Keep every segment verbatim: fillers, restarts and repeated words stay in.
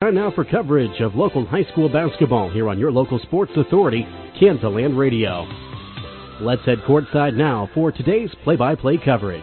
time now for coverage of local high school basketball here on your local sports authority, Kansaland Radio. Let's head courtside now for today's play-by-play coverage.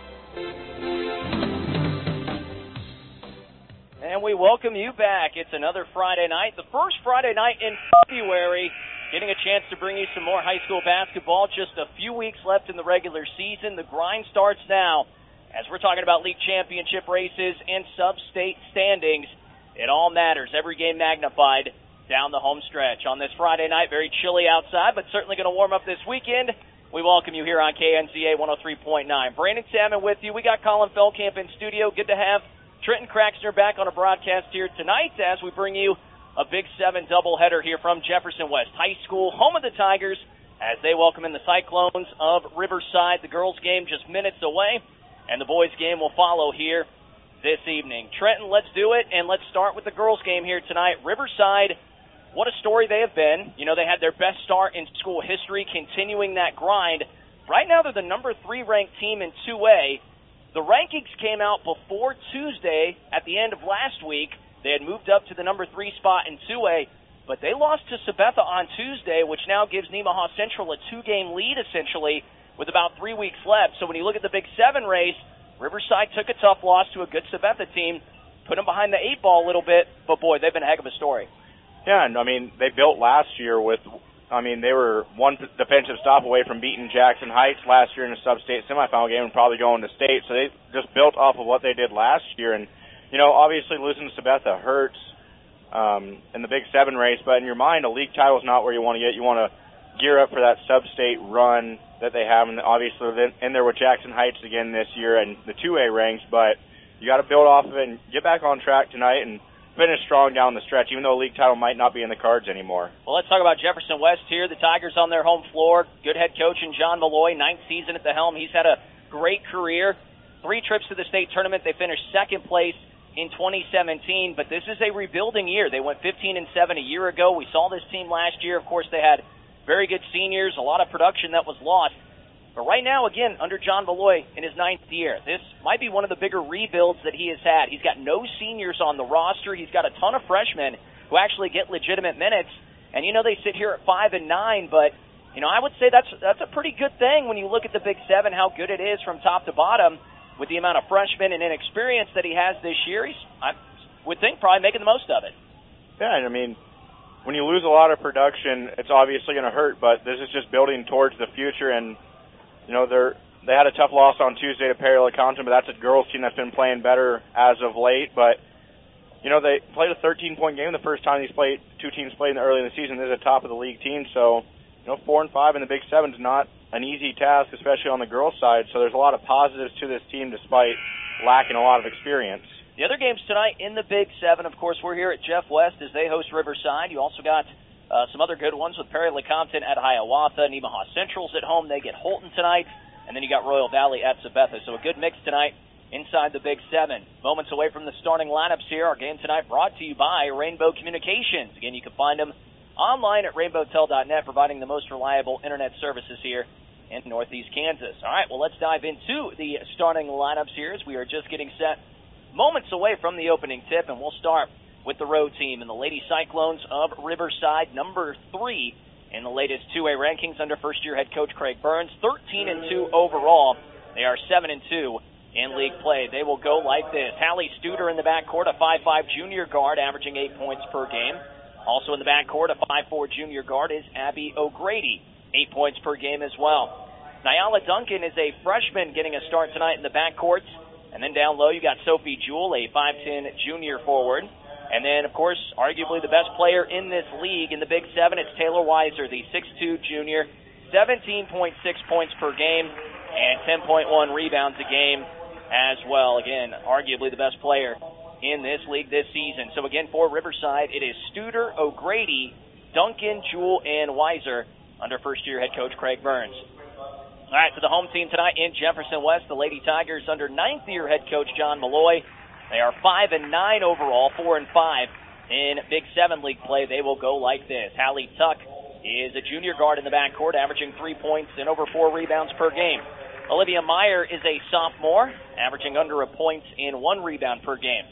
And we welcome you back. It's another Friday night, the first Friday night in February, getting a chance to bring you some more high school basketball. Just a few weeks left in the regular season. The grind starts now as we're talking about league championship races and sub-state standings. It all matters. Every game magnified down the home stretch. On this Friday night, very chilly outside, but certainly going to warm up this weekend. We welcome you here on K N C A one oh three point nine. Brandon Salmon with you. We got Colin Feldkamp in studio. Good to have Trenton Craxner back on a broadcast here tonight as we bring you a Big Seven doubleheader here from Jefferson West High School, home of the Tigers, as they welcome in the Cyclones of Riverside. The girls' game just minutes away, and the boys' game will follow here this evening. Trenton, let's do it, and let's start with the girls' game here tonight. Riverside, what a story they have been. You know, they had their best start in school history, continuing that grind. Right now, they're the number three ranked team in two A. The rankings came out before Tuesday at the end of last week. They had moved up to the number three spot in two A, but they lost to Sabetha on Tuesday, which now gives Nemaha Central a two-game lead, essentially, with about three weeks left. So when you look at the Big Seven race, Riverside took a tough loss to a good Sabetha team, put them behind the eight ball a little bit, but boy, they've been a heck of a story. Yeah, and I mean, they built last year with, I mean, they were one defensive stop away from beating Jackson Heights last year in a sub-state semifinal game and probably going to state. So they just built off of what they did last year. And, you know, obviously losing to Sabetha hurts um, in the Big Seven race, but in your mind, a league title is not where you want to get. You want to gear up for that sub-state run that they have, and obviously they're in there with Jackson Heights again this year and the two A ranks, but you got to build off of it and get back on track tonight and finish strong down the stretch, even though a league title might not be in the cards anymore. Well, let's talk about Jefferson West here. The Tigers on their home floor. Good head coach in John Malloy, ninth season at the helm. He's had a great career. Three trips to the state tournament. They finished second place in twenty seventeen, but this is a rebuilding year. They went fifteen and seven a year ago. We saw this team last year. Of course, they had very good seniors, a lot of production that was lost. But right now, again, under John Malloy in his ninth year, this might be one of the bigger rebuilds that he has had. He's got no seniors on the roster. He's got a ton of freshmen who actually get legitimate minutes. And, you know, they sit here at five and nine, but, you know, I would say that's that's a pretty good thing when you look at the Big Seven, how good it is from top to bottom with the amount of freshmen and inexperience that he has this year. He's, I would think, probably making the most of it. Yeah, I mean, when you lose a lot of production, it's obviously going to hurt, but this is just building towards the future. And, you know, they're, they had a tough loss on Tuesday to Perry LeCompton, but that's a girls team that's been playing better as of late. But, you know, they played a thirteen-point game the first time these played, two teams played in the early in the season. They're the top of the league team, so, you know, four and five in the Big Seven is not an easy task, especially on the girls' side. So there's a lot of positives to this team despite lacking a lot of experience. The other games tonight in the Big Seven, of course, we're here at Jeff West as they host Riverside. You also got uh, some other good ones with Perry LeCompton at Hiawatha. Nemaha Central's at home. They get Holton tonight. And then you got Royal Valley at Sabetha. So a good mix tonight inside the Big Seven. Moments away from the starting lineups here. Our game tonight brought to you by Rainbow Communications. Again, you can find them online at rainbow tel dot net, providing the most reliable internet services here in Northeast Kansas. All right, well, let's dive into the starting lineups here as we are just getting set moments away from the opening tip, and we'll start with the road team and the Lady Cyclones of Riverside, number three in the latest two A rankings under first-year head coach Craig Burns, thirteen and two overall. They are seven and two in league play. They will go like this. Hallie Studer in the backcourt, a five five junior guard, averaging eight points per game. Also in the backcourt, a five four junior guard is Abby O'Grady, eight points per game as well. Nyala Duncan is a freshman getting a start tonight in the backcourt. And then down low, you got Sophie Jewell, a five ten junior forward. And then, of course, arguably the best player in this league in the Big Seven, it's Taylor Weiser, the six two junior, seventeen point six points per game and ten point one rebounds a game as well. Again, arguably the best player in this league this season. So, again, for Riverside, it is Studer, O'Grady, Duncan, Jewell, and Weiser under first-year head coach Craig Burns. All right, so the home team tonight in Jefferson West, the Lady Tigers under ninth-year head coach John Malloy. They are five and nine overall, four and five in Big Seven league play. They will go like this. Hallie Tuck is a junior guard in the backcourt, averaging three points and over four rebounds per game. Olivia Meyer is a sophomore, averaging under a point and one rebound per game.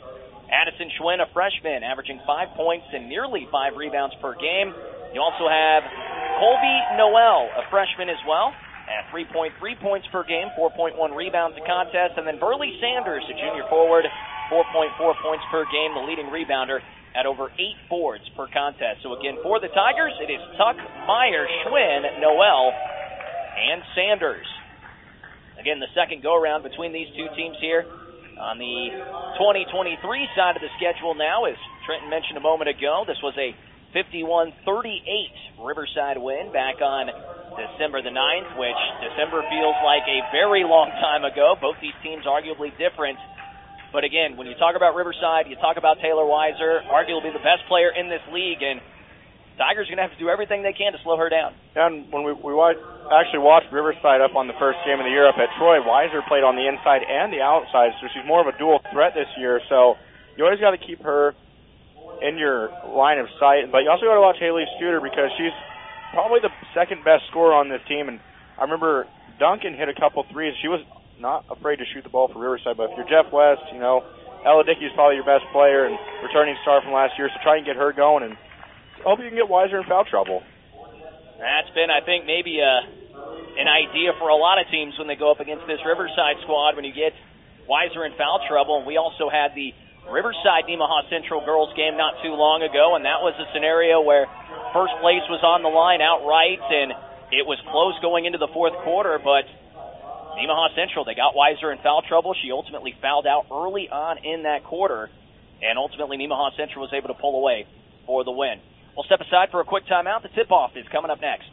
Addison Schwinn, a freshman, averaging five points and nearly five rebounds per game. You also have Colby Noel, a freshman as well, at three point three points per game, four point one rebounds a contest. And then Burley Sanders, a junior forward, four point four points per game, the leading rebounder at over eight boards per contest. So again, for the Tigers, it is Tuck, Meyer, Schwinn, Noel, and Sanders. Again, the second go-around between these two teams here. On the twenty twenty-three side of the schedule now, as Trenton mentioned a moment ago, this was a fifty-one thirty-eight Riverside win back on December the ninth, which December feels like a very long time ago. Both these teams arguably different. But again, when you talk about Riverside, you talk about Taylor Weiser, arguably the best player in this league, and Tigers are going to have to do everything they can to slow her down. And when we, we watch, actually watched Riverside up on the first game of the year up at Troy, Weiser played on the inside and the outside, so she's more of a dual threat this year. So you always got to keep her in your line of sight. But you also got to watch Haley Studer because she's probably the second best scorer on this team. And I remember Duncan hit a couple threes. She was not afraid to shoot the ball for Riverside. But if you're Jeff West, you know, Ella Dickey's probably your best player and returning star from last year, so try and get her going. And I hope you can get Weiser in foul trouble. That's been, I think, maybe a, an idea for a lot of teams when they go up against this Riverside squad when you get Weiser in foul trouble. And we also had the Riverside Nemaha Central girls game not too long ago, and that was a scenario where first place was on the line outright, and it was close going into the fourth quarter, but Nemaha Central, they got Weiser in foul trouble. She ultimately fouled out early on in that quarter, and ultimately Nemaha Central was able to pull away for the win. We'll step aside for a quick timeout. The tip-off is coming up next.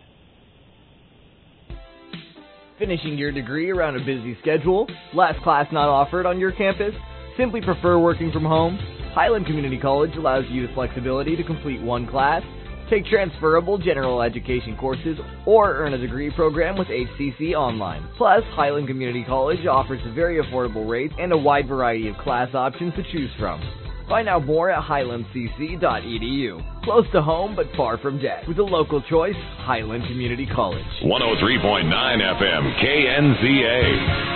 Finishing your degree around a busy schedule? Last class not offered on your campus? Simply prefer working from home? Highland Community College allows you the flexibility to complete one class, take transferable general education courses, or earn a degree program with H C C Online. Plus, Highland Community College offers very affordable rates and a wide variety of class options to choose from. Find out more at highland c c dot e d u. Close to home, but far from debt. With a local choice, Highland Community College. one oh three point nine F M, K N Z A.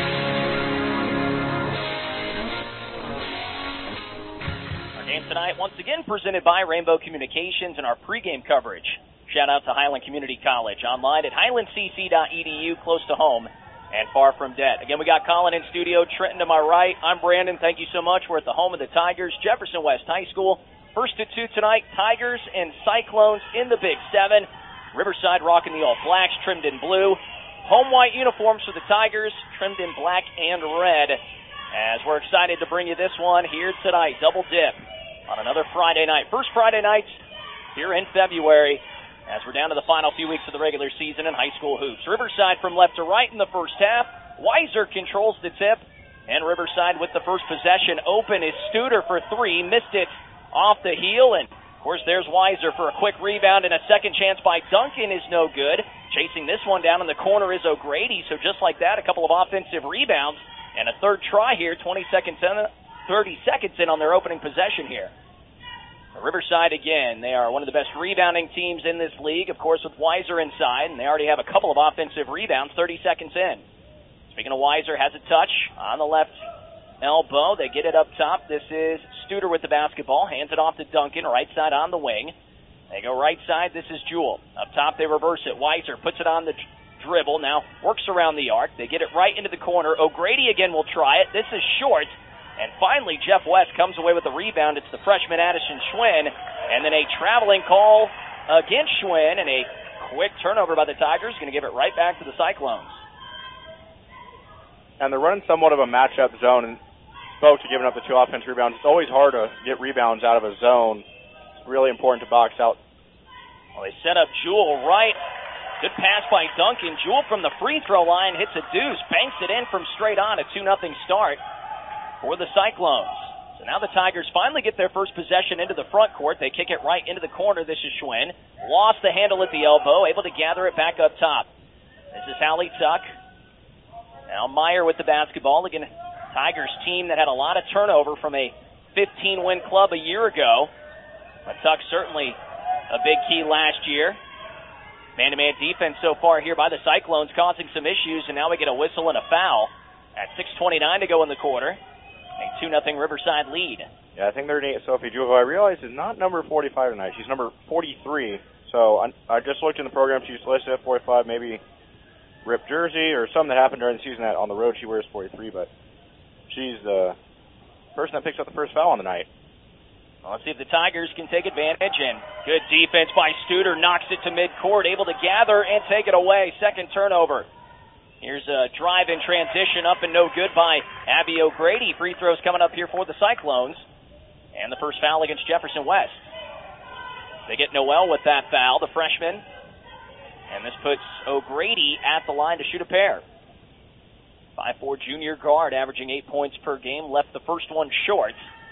Tonight, once again presented by Rainbow Communications and our pregame coverage. Shout out to Highland Community College, online at highland c c dot e d u, close to home and far from debt. Again, we got Colin in studio, Trenton to my right. I'm Brandon. Thank you so much. We're at the home of the Tigers, Jefferson West High School. First to two tonight, Tigers and Cyclones in the Big Seven. Riverside rocking the all blacks, trimmed in blue. Home white uniforms for the Tigers, trimmed in black and red. As we're excited to bring you this one here tonight, double dip on another Friday night. First Friday nights here in February as we're down to the final few weeks of the regular season in high school hoops. Riverside from left to right in the first half. Weiser controls the tip, and Riverside with the first possession open is Studer for three. Missed it off the heel, and of course there's Weiser for a quick rebound, and a second chance by Duncan is no good. Chasing this one down in the corner is O'Grady, so just like that, a couple of offensive rebounds, and a third try here, twenty seconds in, thirty seconds in on their opening possession here. Riverside, again, they are one of the best rebounding teams in this league, of course, with Weiser inside, and they already have a couple of offensive rebounds thirty seconds in. Speaking of Weiser, has a touch on the left elbow. They get it up top. This is Studer with the basketball, hands it off to Duncan, right side on the wing. They go right side. This is Jewell. Up top, they reverse it. Weiser puts it on the dribble, now works around the arc. They get it right into the corner. O'Grady again will try it. This is short. And finally, Jeff West comes away with the rebound. It's the freshman Addison Schwinn. And then a traveling call against Schwinn, and a quick turnover by the Tigers. Going to give it right back to the Cyclones. And they're running somewhat of a matchup zone, and folks are giving up the two offensive rebounds. It's always hard to get rebounds out of a zone. It's really important to box out. Well, they set up Jewell right. Good pass by Duncan. Jewell from the free throw line hits a deuce, banks it in from straight on, a two nothing start for the Cyclones. So now the Tigers finally get their first possession into the front court. They kick it right into the corner. This is Schwinn. Lost the handle at the elbow, able to gather it back up top. This is Hallie Tuck. Now Meyer with the basketball. Again, Tigers team that had a lot of turnover from a fifteen win club a year ago. But Tuck certainly a big key last year. Man-to-man defense so far here by the Cyclones causing some issues, and now we get a whistle and a foul at six twenty-nine to go in the quarter. A two nothing Riverside lead. Yeah, I think their name, Sophie Jewell, who I realize is not number forty-five tonight. She's number forty-three. So I, I just looked in the program. She's listed at forty-five, maybe ripped jersey or something that happened during the season that on the road she wears forty-three, but she's the person that picks up the first foul on the night. Well, let's see if the Tigers can take advantage, and good defense by Studer, knocks it to midcourt, able to gather and take it away. Second turnover. Here's a drive in transition, up and no good by Abby O'Grady. Free throws coming up here for the Cyclones. And the first foul against Jefferson West. They get Noel with that foul, the freshman. And this puts O'Grady at the line to shoot a pair. five foot four junior guard, averaging eight points per game, left the first one short.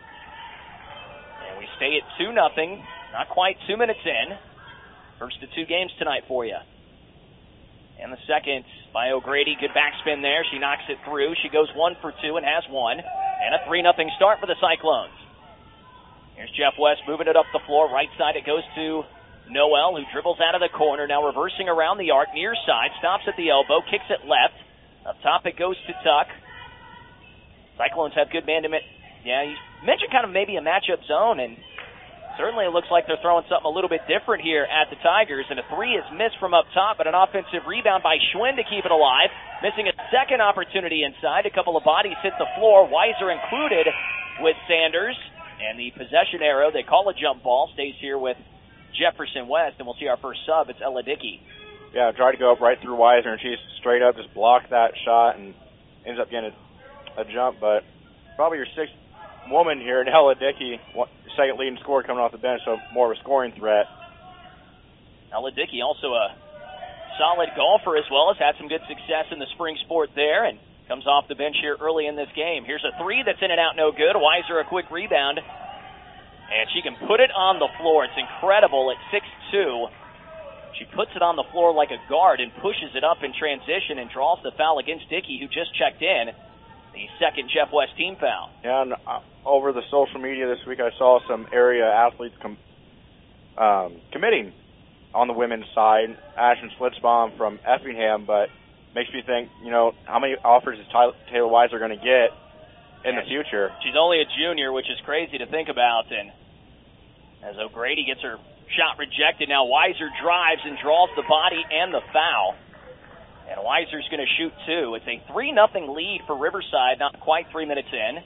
And we stay at two nothing, not quite two minutes in. First of two games tonight for you. And the second by O'Grady, good backspin there. She knocks it through. She goes one for two and has one. And a three nothing start for the Cyclones. Here's Jeff West moving it up the floor. Right side it goes to Noel, who dribbles out of the corner, now reversing around the arc, near side, stops at the elbow, kicks it left. Up top it goes to Tuck. Cyclones have good man-to-man. Yeah, you mentioned kind of maybe a matchup zone, and certainly it looks like they're throwing something a little bit different here at the Tigers. And a three is missed from up top, but an offensive rebound by Schwinn to keep it alive. Missing a second opportunity inside. A couple of bodies hit the floor, Weiser included with Sanders. And the possession arrow, they call a jump ball, stays here with Jefferson West, and we'll see our first sub. It's Ella Dickey. Yeah, tried to go up right through Weiser, and she's straight up just blocked that shot and ends up getting a, a jump. But probably your sixth woman here, and Ella Dickey, second leading scorer coming off the bench, so more of a scoring threat. Ella Dickey, also a solid golfer as well, has had some good success in the spring sport there, and comes off the bench here early in this game. Here's a three that's in and out, no good. Weiser a quick rebound, and she can put it on the floor. It's incredible at six two. She puts it on the floor like a guard and pushes it up in transition and draws the foul against Dickey, who just checked in. The second Jeff West team foul. Yeah, and uh, over the social media this week, I saw some area athletes com- um, committing on the women's side. Ashton Slitzbaum from Effingham, but makes me think, you know, how many offers is Tyler, Taylor Weiser going to get in yeah, the future? She's only a junior, which is crazy to think about. And as O'Grady gets her shot rejected, now Weiser drives and draws the body and the foul. And Weiser's going to shoot two. It's a three nothing lead for Riverside, not quite three minutes in.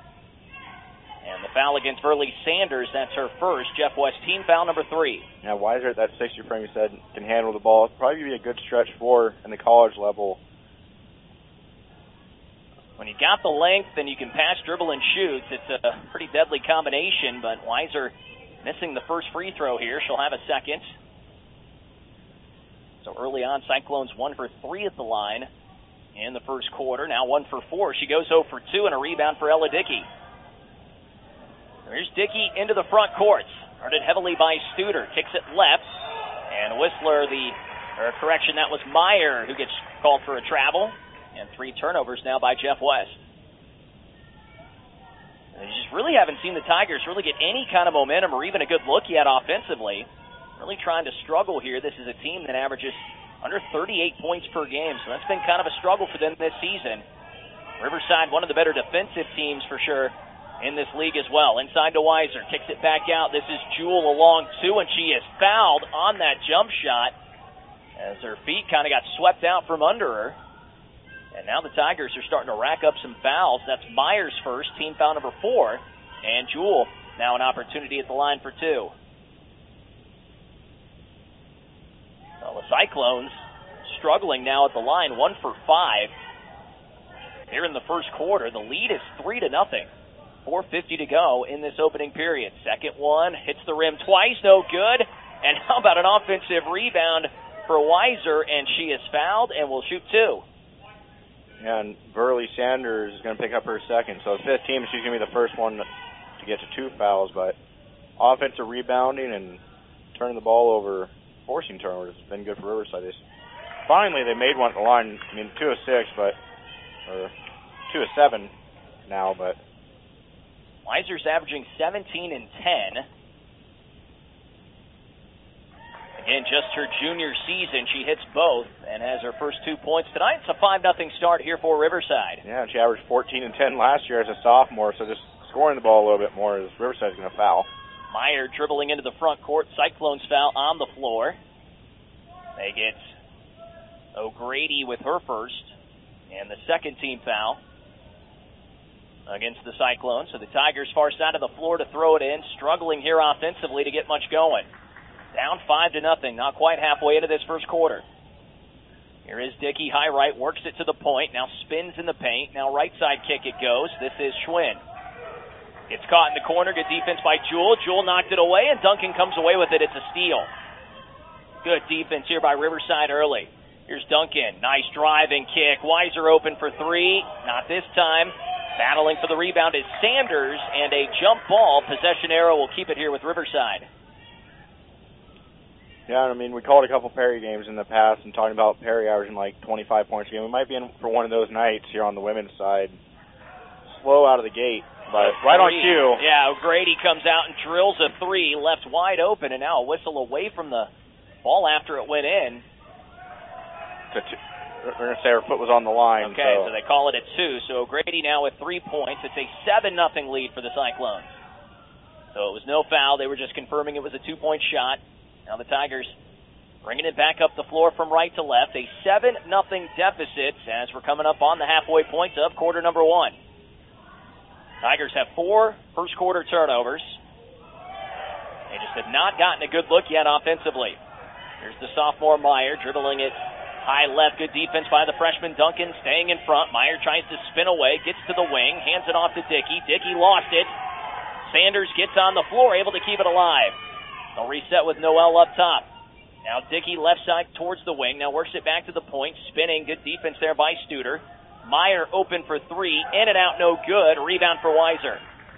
And the foul against Verly Sanders, that's her first. Jeff West, team foul number three. Now, Weiser at that sixty frame, you said, can handle the ball. It'll probably be a good stretch for in the college level. When you got the length and you can pass, dribble, and shoot, it's a pretty deadly combination, but Weiser missing the first free throw here. She'll have a second. So early on, Cyclones one for three at the line in the first quarter. Now one for four. She goes zero for two and a rebound for Ella Dickey. There's Dickey into the front court. Guarded heavily by Studer. Kicks it left. And Whistler, the, or correction, that was Meyer who gets called for a travel. And three turnovers now by Jeff West. And you just really haven't seen the Tigers really get any kind of momentum or even a good look yet offensively. Really trying to struggle here. This is a team that averages under thirty-eight points per game, so that's been kind of a struggle for them this season. Riverside, one of the better defensive teams for sure in this league as well. Inside to Weiser, kicks it back out. This is Jewell along two, and she is fouled on that jump shot as her feet kind of got swept out from under her. And now the Tigers are starting to rack up some fouls. That's Myers first, team foul number four, and Jewell now an opportunity at the line for two. Well, the Cyclones struggling now at the line, one for five. Here in the first quarter, the lead is three to nothing. four fifty to go in this opening period. Second one hits the rim twice, no good. And how about an offensive rebound for Weiser, and she is fouled and will shoot two. And Verly Sanders is going to pick up her second. So the fifth team, she's going to be the first one to get to two fouls. But offensive rebounding and turning the ball over, forcing turnovers has been good for Riverside. They, finally, they made one at the line. I mean, two of six, but or two of seven now. But Weiser's averaging seventeen and ten. Again, just her junior season, she hits both and has her first two points tonight. It's a five nothing start here for Riverside. Yeah, she averaged fourteen and ten last year as a sophomore, so just scoring the ball a little bit more as Riverside's going to foul. Meyer dribbling into the front court. Cyclones foul on the floor. They get O'Grady with her first, and the second team foul against the Cyclones. So the Tigers far side of the floor to throw it in, struggling here offensively to get much going. Down five to nothing, not quite halfway into this first quarter. Here is Dickey, high right, works it to the point, now spins in the paint, now right side kick it goes. This is Schwinn. It's caught in the corner, good defense by Jewell. Jewell knocked it away, and Duncan comes away with it. It's a steal. Good defense here by Riverside early. Here's Duncan, nice driving kick. Weiser open for three, not this time. Battling for the rebound is Sanders, and a jump ball. Possession arrow will keep it here with Riverside. Yeah, I mean, we called a couple Perry games in the past and talking about Perry averaging like twenty-five points a game. We might be in for one of those nights here on the women's side. Slow out of the gate, but right on cue. Yeah, O'Grady comes out and drills a three, left wide open, and now a whistle away from the ball after it went in. We're going to say her foot was on the line. Okay, so. so they call it a two. So O'Grady now with three points. It's a seven nothing lead for the Cyclones. So it was no foul. They were just confirming it was a two-point shot. Now the Tigers bringing it back up the floor from right to left. A seven nothing deficit as we're coming up on the halfway point of quarter number one. Tigers have four first quarter turnovers. They just have not gotten a good look yet offensively. Here's the sophomore Meyer dribbling it high left. Good defense by the freshman Duncan staying in front. Meyer tries to spin away, gets to the wing, hands it off to Dickey. Dickey lost it. Sanders gets on the floor, able to keep it alive. They'll reset with Noel up top. Now Dickey left side towards the wing. Now works it back to the point. Spinning. Good defense there by Studer. Meyer open for three. In and out, no good. Rebound for Weiser.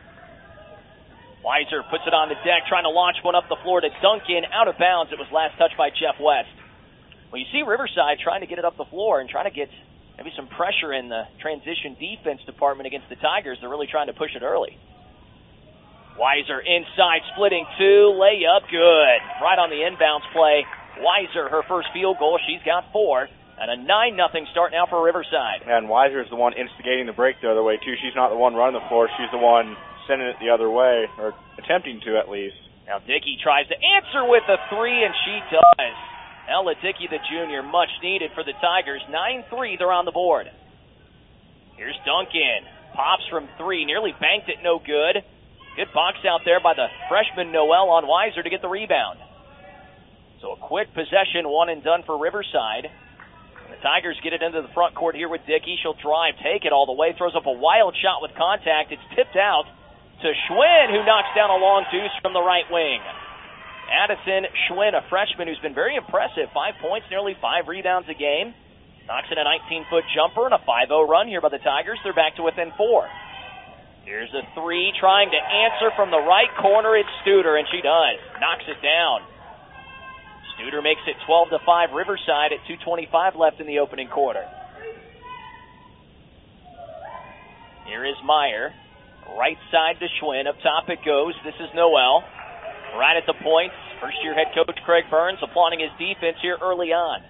Weiser puts it on the deck, trying to launch one up the floor to Duncan. Out of bounds. It was last touched by Jeff West. Well, you see Riverside trying to get it up the floor and trying to get maybe some pressure in the transition defense department against the Tigers. They're really trying to push it early. Weiser inside, splitting two, layup, good. Right on the inbounds play. Weiser, her first field goal, she's got four. And a nine nothing start now for Riverside. And Weiser is the one instigating the break the other way, too. She's not the one running the floor. She's the one sending it the other way, or attempting to at least. Now Dickey tries to answer with a three, and she does. Ella Dickey, the junior, much needed for the Tigers. nine three, they're on the board. Here's Duncan. Pops from three, nearly banked it, no good. Good box out there by the freshman Noel on Weiser to get the rebound. So a quick possession, one and done for Riverside. And the Tigers get it into the front court here with Dickey. She'll drive, take it all the way, throws up a wild shot with contact. It's tipped out to Schwinn, who knocks down a long deuce from the right wing. Addison Schwinn, a freshman who's been very impressive. Five points, nearly five rebounds a game. Knocks in a nineteen-foot jumper and a five oh run here by the Tigers. They're back to within four. Here's a three, trying to answer from the right corner. It's Studer, and she does. Knocks it down. Studer makes it twelve to five Riverside at two twenty-five left in the opening quarter. Here is Meyer. Right side to Schwinn. Up top it goes. This is Noel. Right at the point. First-year head coach Craig Burns applauding his defense here early on.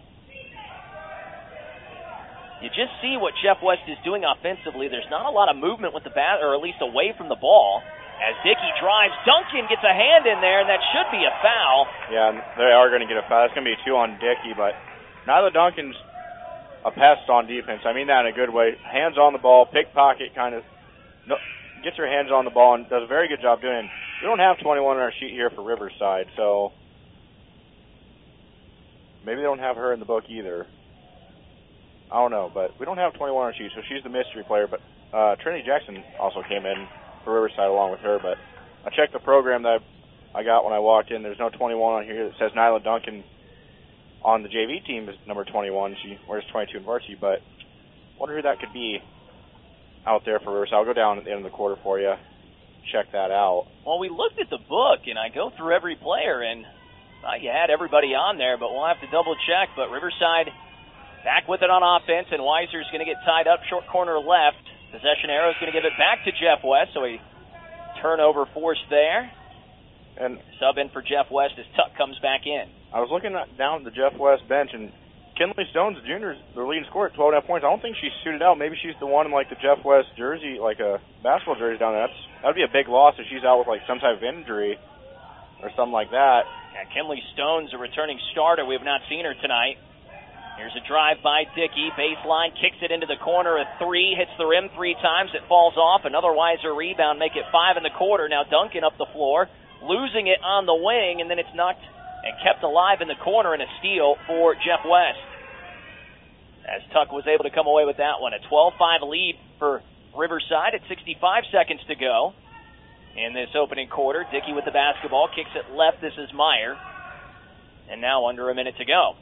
You just see what Jeff West is doing offensively. There's not a lot of movement with the bat, or at least away from the ball. As Dickey drives, Duncan gets a hand in there, and that should be a foul. Yeah, they are going to get a foul. It's going to be two on Dickey, but neither Duncan's a pest on defense. I mean that in a good way. Hands on the ball, pickpocket kind of, no, gets her hands on the ball and does a very good job doing it. We don't have twenty-one on our sheet here for Riverside, so maybe they don't have her in the book either. I don't know, but we don't have twenty-one on our sheet, so she's the mystery player. But uh, Trinity Jackson also came in for Riverside along with her. But I checked the program that I got when I walked in. There's no twenty-one on here that says Nyla Duncan on the J V team is number twenty-one. She wears twenty-two in varsity, but I wonder who that could be out there for Riverside. I'll go down at the end of the quarter for you. Check that out. Well, we looked at the book, and I go through every player, and uh, you had everybody on there, but we'll have to double-check. But Riverside back with it on offense, and Weiser's going to get tied up short corner left. Possession arrow is going to give it back to Jeff West, so a turnover forced there. And sub in for Jeff West as Tuck comes back in. I was looking down at the Jeff West bench, and Kinley Stone's junior, the leading scorer at twelve and a half points. I don't think she's suited out. Maybe she's the one in like the Jeff West jersey, like a basketball jersey down there. That's, that'd be a big loss if she's out with like some type of injury or something like that. Yeah, Kinley Stone's a returning starter. We have not seen her tonight. Here's a drive by Dickey. Baseline, kicks it into the corner. A three, hits the rim three times. It falls off. Another Weiser rebound, make it five in the quarter. Now Duncan up the floor, losing it on the wing, and then it's knocked and kept alive in the corner, and a steal for Jeff West. As Tuck was able to come away with that one. A twelve five lead for Riverside at sixty-five seconds to go in this opening quarter. Dickey with the basketball, kicks it left. This is Meyer. And now under a minute to go.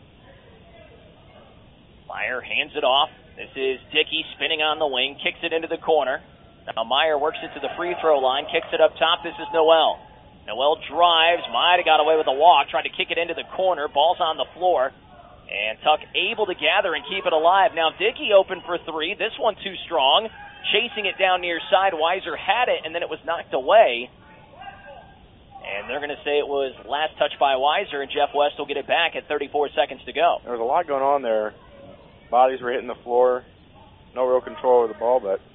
Meyer hands it off. This is Dickey spinning on the wing, kicks it into the corner. Now Meyer works it to the free throw line, kicks it up top. This is Noel. Noel drives, might have got away with a walk, tried to kick it into the corner, ball's on the floor, and Tuck able to gather and keep it alive. Now Dickey open for three, this one too strong, chasing it down near side. Weiser had it, and then it was knocked away, and they're going to say it was last touch by Weiser, and Jeff West will get it back at thirty-four seconds to go. There was a lot going on there. Bodies were hitting the floor, no real control over the ball, but...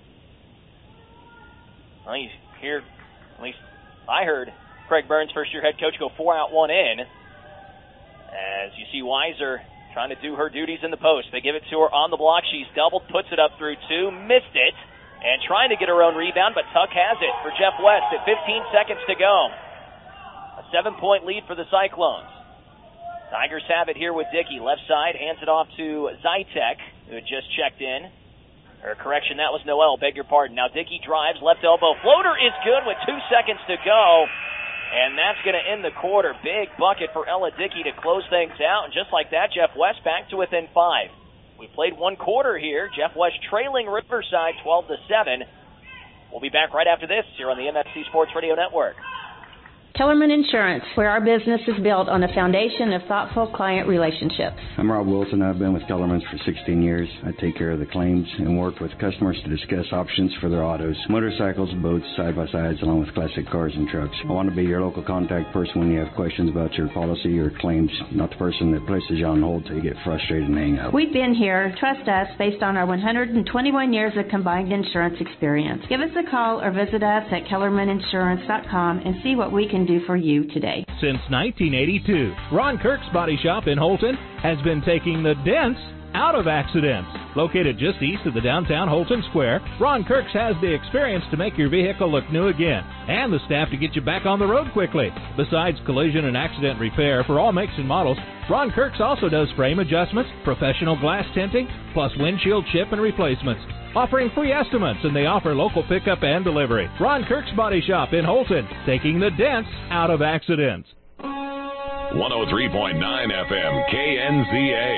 Well, you hear, at least I heard Craig Burns, first-year head coach, go four out, one in. As you see Weiser trying to do her duties in the post. They give it to her on the block. She's doubled, puts it up through two, missed it, and trying to get her own rebound, but Tuck has it for Jeff West at fifteen seconds to go. A seven-point lead for the Cyclones. Tigers have it here with Dickey. Left side, hands it off to Zytek, who had just checked in. Or correction, that was Noel, beg your pardon. Now Dickey drives, left elbow floater is good with two seconds to go. And that's going to end the quarter. Big bucket for Ella Dickey to close things out. And just like that, Jeff West back to within five. We played one quarter here. Jeff West trailing Riverside twelve to seven. We'll be back right after this here on the M F C Sports Radio Network. Kellerman Insurance, where our business is built on a foundation of thoughtful client relationships. I'm Rob Wilson. I've been with Kellerman's for sixteen years. I take care of the claims and work with customers to discuss options for their autos, motorcycles, boats, side-by-sides, along with classic cars and trucks. I want to be your local contact person when you have questions about your policy or claims, not the person that places you on hold till you get frustrated and hang up. We've been here. Trust us based on our one hundred twenty-one years of combined insurance experience. Give us a call or visit us at kellerman insurance dot com and see what we can do for you today. Since nineteen eighty-two, Ron Kirk's Body Shop in Holton has been taking the dents out of accidents. Located just east of the downtown Holton Square, Ron Kirk's has the experience to make your vehicle look new again and the staff to get you back on the road quickly. Besides collision and accident repair for all makes and models, Ron Kirk's also does frame adjustments, professional glass tinting, plus windshield chip and replacements. Offering free estimates, and they offer local pickup and delivery. Ron Kirk's Body Shop in Holton, taking the dents out of accidents. one oh three point nine F M K N Z A.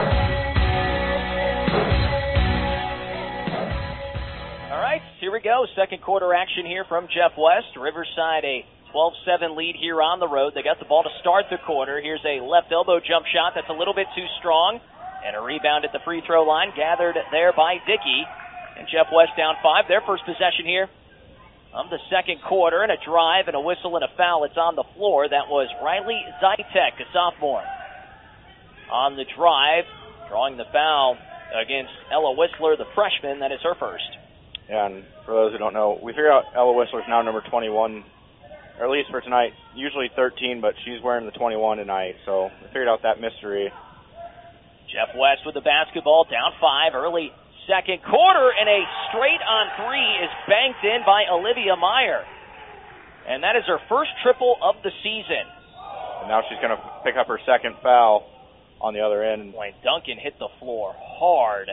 All right, here we go. Second quarter action here from Jeff West. Riverside a twelve seven lead here on the road. They got the ball to start the quarter. Here's a left elbow jump shot that's a little bit too strong. And a rebound at the free throw line gathered there by Dickey. And Jeff West down five. Their first possession here of the second quarter. And a drive and a whistle and a foul. It's on the floor. That was Riley Zytek, a sophomore. On the drive, drawing the foul against Ella Whistler, the freshman. That is her first. Yeah, and for those who don't know, we figured out Ella Whistler's now number twenty-one, or at least for tonight. Usually thirteen, but she's wearing the twenty-one tonight. So we figured out that mystery. Jeff West with the basketball, down five, early second quarter, and a straight-on three is banked in by Olivia Meyer. And that is her first triple of the season. And now she's going to pick up her second foul on the other end. Boy, Duncan hit the floor hard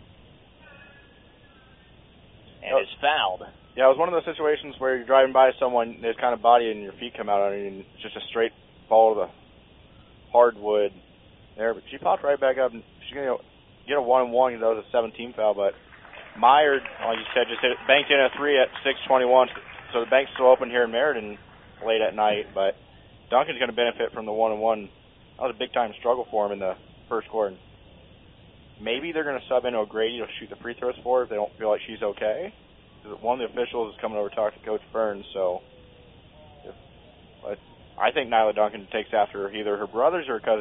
and oh. is fouled. Yeah, it was one of those situations where you're driving by someone, there's kind of body and your feet come out on you, and it's just a straight ball to the hardwood there, but she popped right back up, and she's going to get a one and one because that was a seven-team foul. But Meyer, like you said, just hit it, banked in a three at six twenty-one, so the bank's still open here in Meriden late at night. But Duncan's going to benefit from the one and one. That was a big-time struggle for him in the first quarter. Maybe they're going to sub in O'Grady to shoot the free throws for her if they don't feel like she's okay. Because one of the officials is coming over to talk to Coach Burns, so if, but I think Nyla Duncan takes after either her brothers or her cousins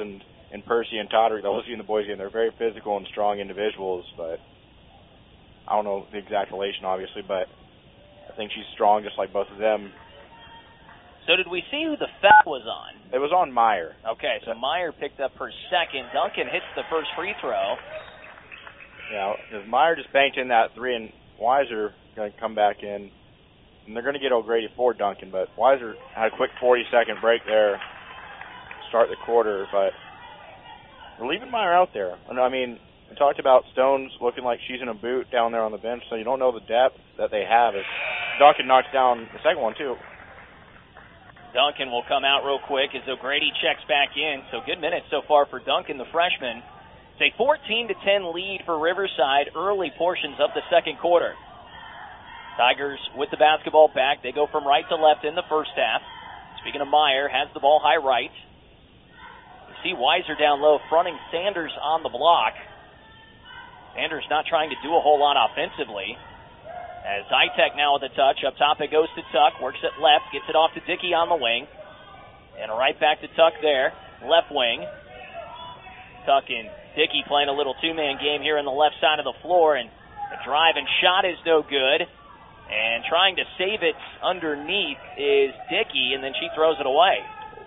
in Percy and Todrick, the Lizzie and the boys game. They're very physical and strong individuals, but I don't know the exact relation, obviously, but I think she's strong just like both of them. So did we see who the foul was on? It was on Meyer. Okay, so Meyer picked up her second. Duncan hits the first free throw. Yeah, because Meyer just banked in that three, and Weiser going to come back in. And they're going to get O'Grady for Duncan, but Weiser had a quick forty-second break there to start the quarter, but we're leaving Meyer out there. I mean, we talked about Stones looking like she's in a boot down there on the bench, so you don't know the depth that they have. As Duncan knocks down the second one, too. Duncan will come out real quick as O'Grady checks back in, so good minutes so far for Duncan, the freshman. It's a fourteen to ten lead for Riverside early portions of the second quarter. Tigers with the basketball back. They go from right to left in the first half. Speaking of Meyer, has the ball high right. You see Weiser down low, fronting Sanders on the block. Sanders not trying to do a whole lot offensively. As Zytek now with the touch. Up top it goes to Tuck. Works it left. Gets it off to Dickey on the wing. And right back to Tuck there. Left wing. Tuck and Dickey playing a little two-man game here on the left side of the floor. And the drive and shot is no good. And trying to save it underneath is Dickey, and then she throws it away.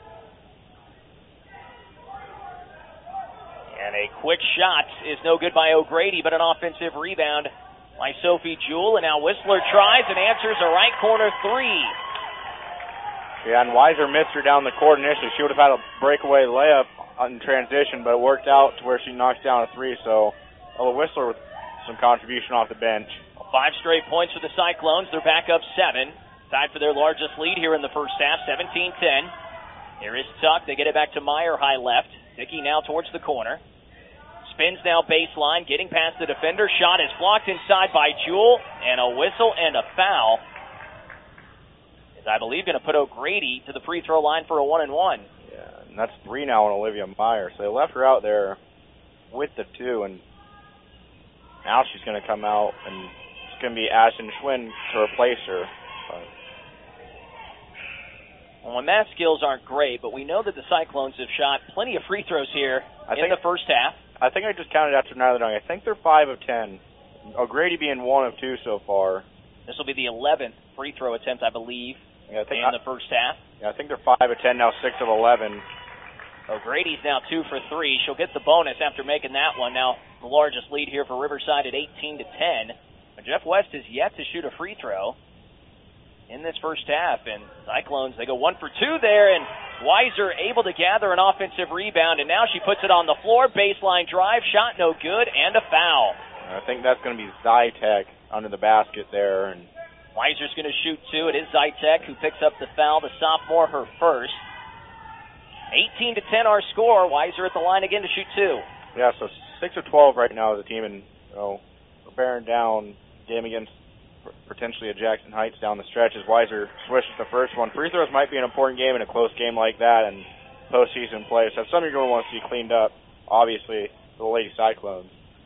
And a quick shot is no good by O'Grady, but an offensive rebound by Sophie Jewell. And now Whistler tries and answers a right corner three. Yeah, and Weiser missed her down the court initially. She would have had a breakaway layup in transition, but it worked out to where she knocks down a three. So, a Whistler with some contribution off the bench. Five straight points for the Cyclones. They're back up seven. Tied for their largest lead here in the first half, seventeen ten. Here is Tuck. They get it back to Meyer, high left. Dickey now towards the corner. Spins now baseline, getting past the defender. Shot is blocked inside by Jewell. And a whistle and a foul. Is, I believe, going to put O'Grady to the free throw line for a one and one. Yeah, and that's three now on Olivia Meyer. So they left her out there with the two, and now she's going to come out and going to be Ashton Schwinn to replace her. But well, math skills aren't great, but we know that the Cyclones have shot plenty of free throws here I in think, the first half. I think I just counted after neither dunk. I think they're five of ten. O'Grady being one of two so far. This will be the eleventh free throw attempt, I believe, yeah, I think in I, the first half. Yeah, I think they're five of ten now, six of eleven. O'Grady's now two for three. She'll get the bonus after making that one. Now the largest lead here for Riverside at eighteen to ten. Jeff West is yet to shoot a free throw in this first half, and Cyclones, they go one for two there, and Weiser able to gather an offensive rebound, and now she puts it on the floor, baseline drive, shot no good, and a foul. I think that's going to be Zytek under the basket there. And Weiser's going to shoot two. It is Zytek who picks up the foul, the sophomore, her first. eighteen to ten our score. Weiser at the line again to shoot two. Yeah, so six of twelve right now as a team, and you know, we're bearing down game against potentially a Jackson Heights down the stretch as Weiser swishes the first one. Free throws might be an important game in a close game like that and postseason play. So that's something you're going to want to see cleaned up, obviously, for the Lady Cyclones.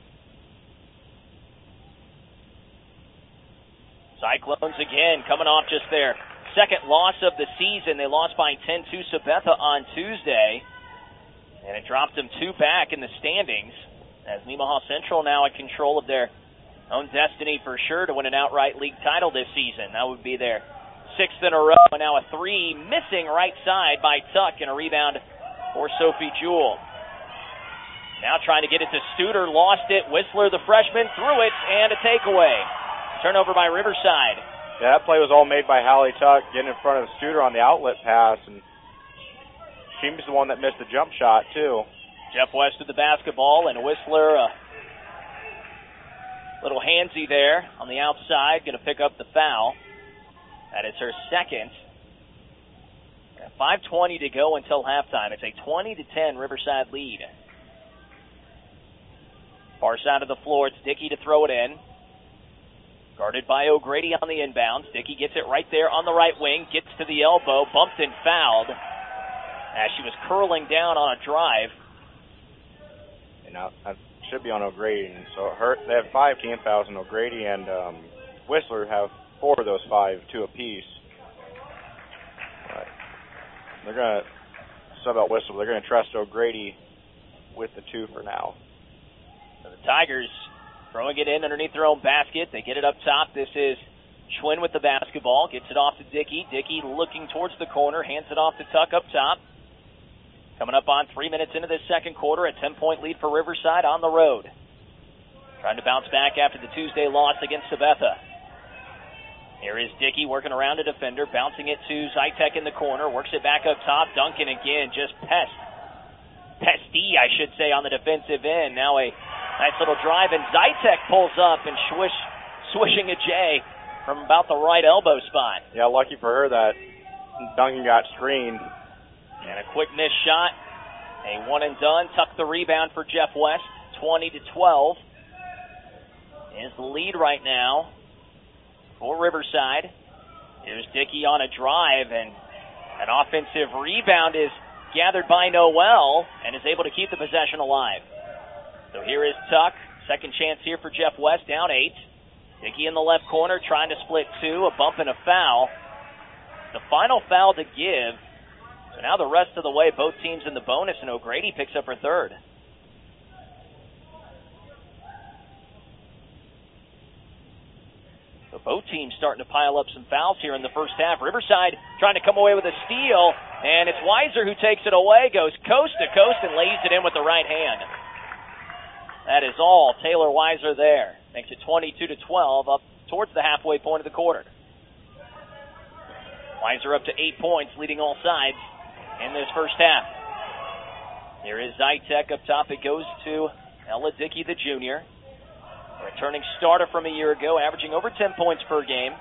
Cyclones again coming off just their second loss of the season. They lost by ten to Sabetha on Tuesday, and it dropped them two back in the standings as Nemaha Central now in control of their own destiny for sure to win an outright league title this season. That would be their sixth in a row, and now a three missing right side by Tuck, and a rebound for Sophie Jewell. Now trying to get it to Studer, lost it. Whistler, the freshman, threw it, and a takeaway. Turnover by Riverside. Yeah, that play was all made by Hallie Tuck, getting in front of Studer on the outlet pass, and she's the one that missed the jump shot, too. Jeff West with the basketball, and Whistler, a little handsy there on the outside, going to pick up the foul. That is her second. five twenty to go until halftime. It's a twenty to ten Riverside lead. Far side of the floor, it's Dickey to throw it in. Guarded by O'Grady on the inbounds. Dickey gets it right there on the right wing, gets to the elbow, bumped and fouled as she was curling down on a drive. And now that should be on O'Grady. So her, they have five team fouls, and O'Grady and um, Whistler have four of those five, two apiece. Right. They're going to sub out Whistler. They're going to trust O'Grady with the two for now. So the Tigers throwing it in underneath their own basket. They get it up top. This is Schwinn with the basketball. Gets it off to Dickey. Dickey looking towards the corner. Hands it off to Tuck up top. Coming up on three minutes into this second quarter. A ten-point lead for Riverside on the road. Trying to bounce back after the Tuesday loss against Sabetha. Here is Dickey working around a defender. Bouncing it to Zytek in the corner. Works it back up top. Duncan again. Just pest. Pesty, I should say, on the defensive end. Now a nice little drive, and Zytek pulls up and swish, swishing a J from about the right elbow spot. Yeah, lucky for her that Duncan got screened. And a quick missed shot. A one and done. Tuck the rebound for Jeff West. twenty to twelve is the lead right now for Riverside. Here's Dickey on a drive, and an offensive rebound is gathered by Noel and is able to keep the possession alive. So here is Tuck. Second chance here for Jeff West, down eight. Dickey in the left corner trying to split two, a bump and a foul. The final foul to give. So now the rest of the way, both teams in the bonus, and O'Grady picks up her third. So both teams starting to pile up some fouls here in the first half. Riverside trying to come away with a steal, and it's Weiser who takes it away, goes coast to coast and lays it in with the right hand. That is all Taylor Weiser there. Makes it twenty-two to twelve, up towards the halfway point of the quarter. Weiser up to eight points, leading all sides in this first half. Here is Zytek up top. It goes to Ella Dickey, the junior. Returning starter from a year ago, averaging over ten points per game.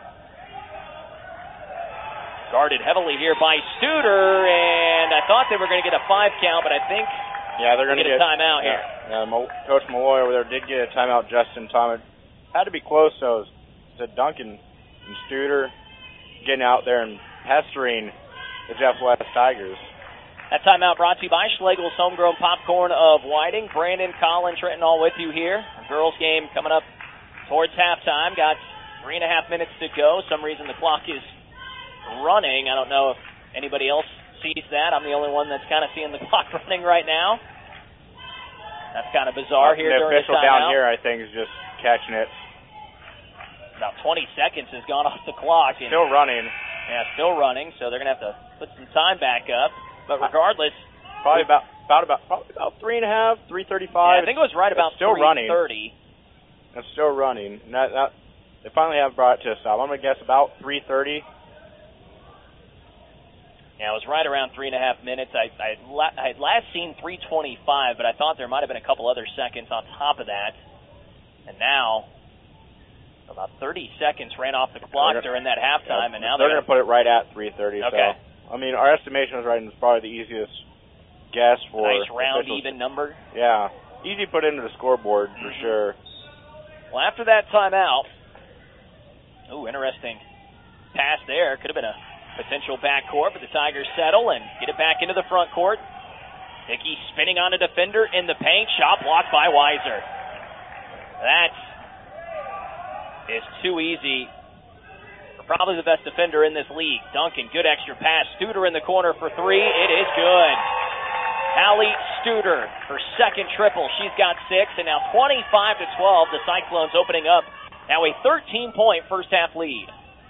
Guarded heavily here by Studer, and I thought they were going to get a five count, but I think yeah, they're going to get, get a timeout yeah, here. Yeah, Mo, Coach Malloy over there did get a timeout just in time. It had to be close, though. So Duncan and Studer getting out there and pestering the Jeff West Tigers. That timeout brought to you by Schlegel's Homegrown Popcorn of Whiting. Brandon, Colin, Trenton all with you here. The girls game coming up towards halftime. Got three and a half minutes to go. Some reason the clock is running. I don't know if anybody else sees that. I'm the only one that's kind of seeing the clock running right now. That's kind of bizarre here the during the official timeout. down here, I think, is just catching it. About twenty seconds has gone off the clock. And, still running. Yeah, still running, so they're going to have to put some time back up. But regardless, probably about about about probably about three and a half, three thirty-five. Yeah, I think it was right about still running. thirty. It's still running. And that, that, they finally have brought it to a stop. I'm gonna guess about three thirty. Yeah, it was right around three and a half minutes. I I I had last seen three twenty-five, but I thought there might have been a couple other seconds on top of that. And now, about thirty seconds ran off the clock gonna, during that halftime, yeah, and now they're, they're going to put it right at three thirty. Okay. So. I mean, our estimation was right, and it's probably the easiest guess for nice round, officials. even number. Yeah, easy to put into the scoreboard for mm-hmm. sure. Well, after that timeout, ooh, interesting pass there. Could have been a potential backcourt, but the Tigers settle and get it back into the front court. Dickey spinning on a defender in the paint. Shot blocked by Weiser. That is too easy. Probably the best defender in this league. Duncan, good extra pass. Studer in the corner for three. It is good. Allie Studer, her second triple. She's got six, and now twenty-five to twelve. The Cyclones opening up now a thirteen-point first-half lead.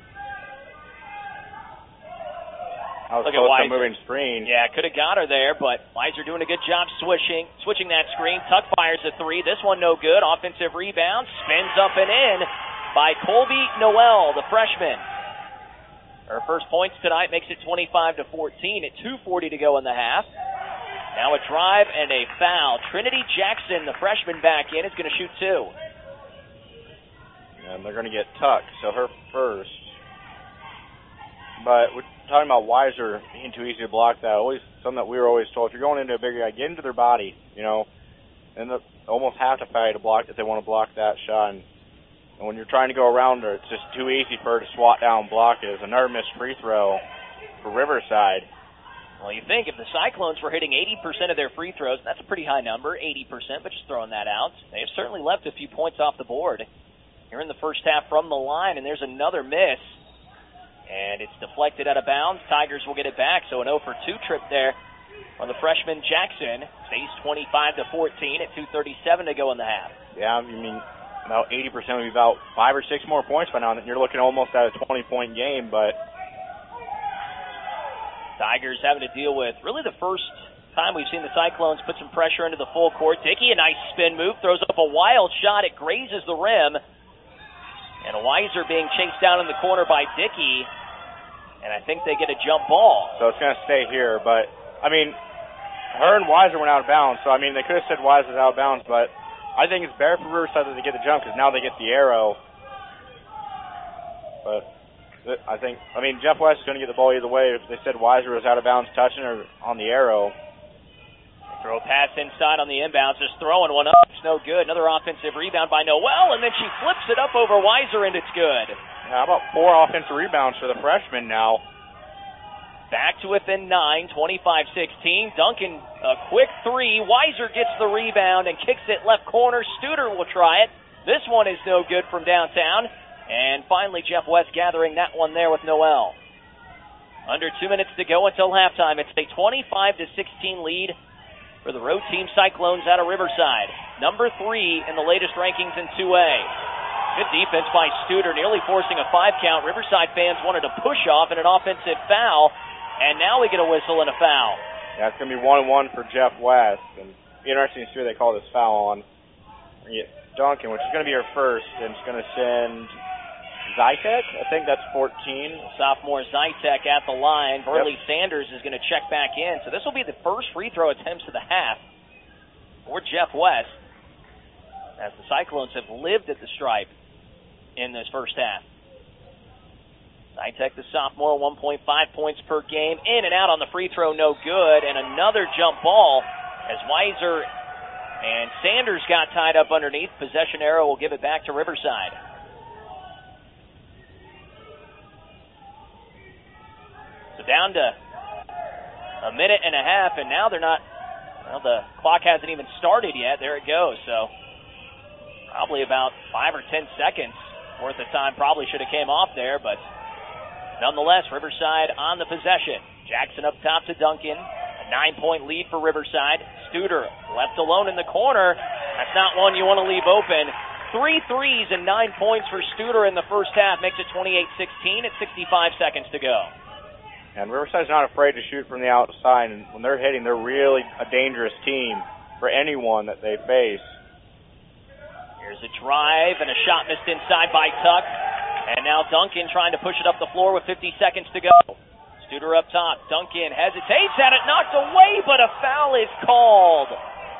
I was Look close at to moving screen. Yeah, could have got her there, but Weiser doing a good job switching, switching that screen. Tuck fires a three. This one no good. Offensive rebound. Spins up and in by Colby Noel, the freshman. Her first points tonight makes it twenty-five to fourteen at two forty to go in the half. Now a drive and a foul. Trinity Jackson, the freshman back in, is going to shoot two. And they're going to get Tuck, so her first. But we're talking about Weiser being too easy to block that. Always something that we were always told. If you're going into a bigger guy, get into their body, you know, and the, almost have to fight to block if they want to block that shot. And, and when you're trying to go around her, it's just too easy for her to swat down and block it. It's another missed free throw for Riverside. Well, you think if the Cyclones were hitting eighty percent of their free throws, that's a pretty high number, eighty percent, but just throwing that out. They have certainly left a few points off the board here in the first half from the line, and there's another miss. And it's deflected out of bounds. Tigers will get it back, so an oh for two trip there on the freshman Jackson. Stays twenty-five to fourteen at two thirty-seven to go in the half. Yeah, I mean, about eighty percent would be about five or six more points by now. You're looking almost at a twenty-point game, but Tigers having to deal with really the first time we've seen the Cyclones put some pressure into the full court. Dickey, a nice spin move, throws up a wild shot. It grazes the rim. And Weiser being chased down in the corner by Dickey. And I think they get a jump ball. So it's going to stay here. But, I mean, her and Weiser went out of bounds. So, I mean, they could have said Weiser's out of bounds. But I think it's better for Riverside that they get the jump because now they get the arrow. But I think, I mean, Jeff West is going to get the ball either way. If they said Weiser was out of bounds touching or on the arrow. Throw pass inside on the inbounds, just throwing one up. It's no good. Another offensive rebound by Noel, and then she flips it up over Weiser, and it's good. Yeah, how about four offensive rebounds for the freshman now? Back to within nine, twenty-five sixteen. Duncan, a quick three. Weiser gets the rebound and kicks it left corner. Studer will try it. This one is no good from downtown. And finally, Jeff West gathering that one there with Noel. Under two minutes to go until halftime. It's a twenty-five to sixteen lead for the road team Cyclones out of Riverside. Number three in the latest rankings in two A. Good defense by Studer, nearly forcing a five count. Riverside fans wanted a push off and an offensive foul, and now we get a whistle and a foul. Yeah, it's going to be one and one for Jeff West. And interesting to see who they call this foul on. Duncan, which is going to be her first, and it's going to send Zytek, I think that's fourteen. Sophomore Zytek at the line. Burley Yep. Sanders is going to check back in. So this will be the first free throw attempts of the half for Jeff West, as the Cyclones have lived at the stripe in this first half. Zytek, the sophomore, one point five points per game. In and out on the free throw, no good. And another jump ball as Weiser and Sanders got tied up underneath. Possession arrow will give it back to Riverside. So down to a minute and a half, and now they're not, well, the clock hasn't even started yet. There it goes. So probably about five or ten seconds worth of time probably should have came off there, but nonetheless, Riverside on the possession. Jackson up top to Duncan. A nine-point lead for Riverside. Studer left alone in the corner. That's not one you want to leave open. Three threes and nine points for Studer in the first half. Makes it twenty-eight sixteen at sixty-five seconds to go. And Riverside's not afraid to shoot from the outside, and when they're hitting, they're really a dangerous team for anyone that they face. Here's a drive and a shot missed inside by Tuck. And now Duncan trying to push it up the floor with fifty seconds to go. Studer up top. Duncan hesitates at it, knocked away, but a foul is called.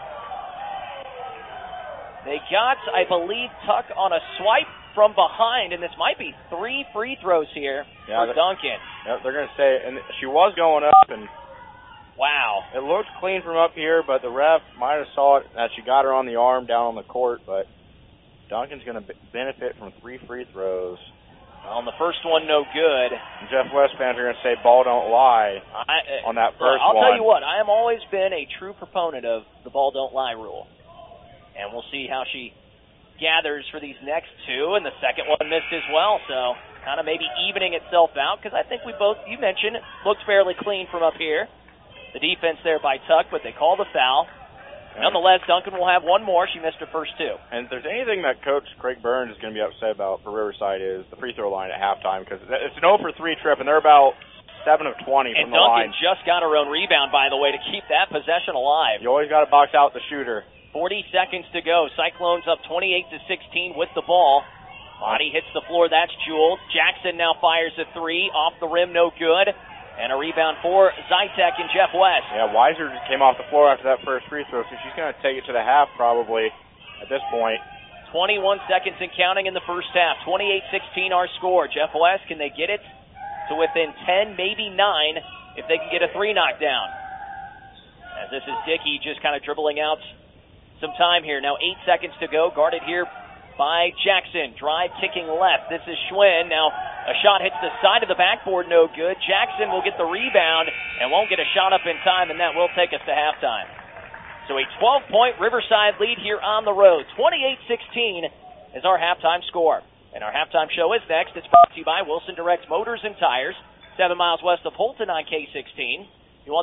They got, I believe, Tuck on a swipe from behind, and this might be three free throws here yeah, for Duncan. Yeah, they're going to say, and she was going up, and wow, it looked clean from up here, but the ref might have saw it that she got her on the arm down on the court, but Duncan's going to b- benefit from three free throws. Well, on the first one, no good. And Jeff West fans are going to say, ball don't lie I, uh, on that first I'll one. I'll tell you what, I have always been a true proponent of the ball don't lie rule. And we'll see how she gathers for these next two, and the second one missed as well, so kind of maybe evening itself out, because I think we both, you mentioned, it looked fairly clean from up here. The defense there by Tuck, but they call the foul. Nonetheless, Duncan will have one more. She missed her first two. And if there's anything that Coach Craig Burns is going to be upset about for Riverside is the free throw line at halftime, because it's an oh for three trip, and they're about seven of twenty and from the Duncan line. just got her own rebound, by the way, to keep that possession alive. You always got to box out the shooter. forty seconds to go. Cyclones up twenty-eight to sixteen with the ball. Body hits the floor. That's Jewel. Jackson now fires a three. Off the rim, no good. And a rebound for Zytek and Jeff West. Yeah, Weiser just came off the floor after that first free throw, so she's going to take it to the half probably at this point. twenty-one seconds and counting in the first half. twenty-eight sixteen our score. Jeff West, can they get it to within ten, maybe nine, if they can get a three knockdown? As this is Dickey just kind of dribbling out some time here. Now eight seconds to go. Guarded here by Jackson. Drive kicking left. This is Schwinn. Now a shot hits the side of the backboard. No good. Jackson will get the rebound and won't get a shot up in time, and that will take us to halftime. So a twelve-point Riverside lead here on the road. twenty-eight sixteen is our halftime score. And our halftime show is next. It's brought to you by Wilson Direct Motors and Tires, seven miles west of Holton on K sixteen. You want the best, you got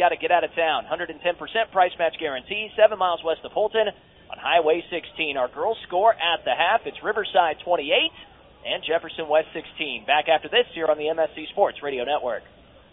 got to get out of town. one hundred ten percent price match guarantee, seven miles west of Holton on Highway sixteen. Our girls score at the half. It's Riverside twenty-eight and Jefferson West sixteen. Back after this here on the M S C Sports Radio Network.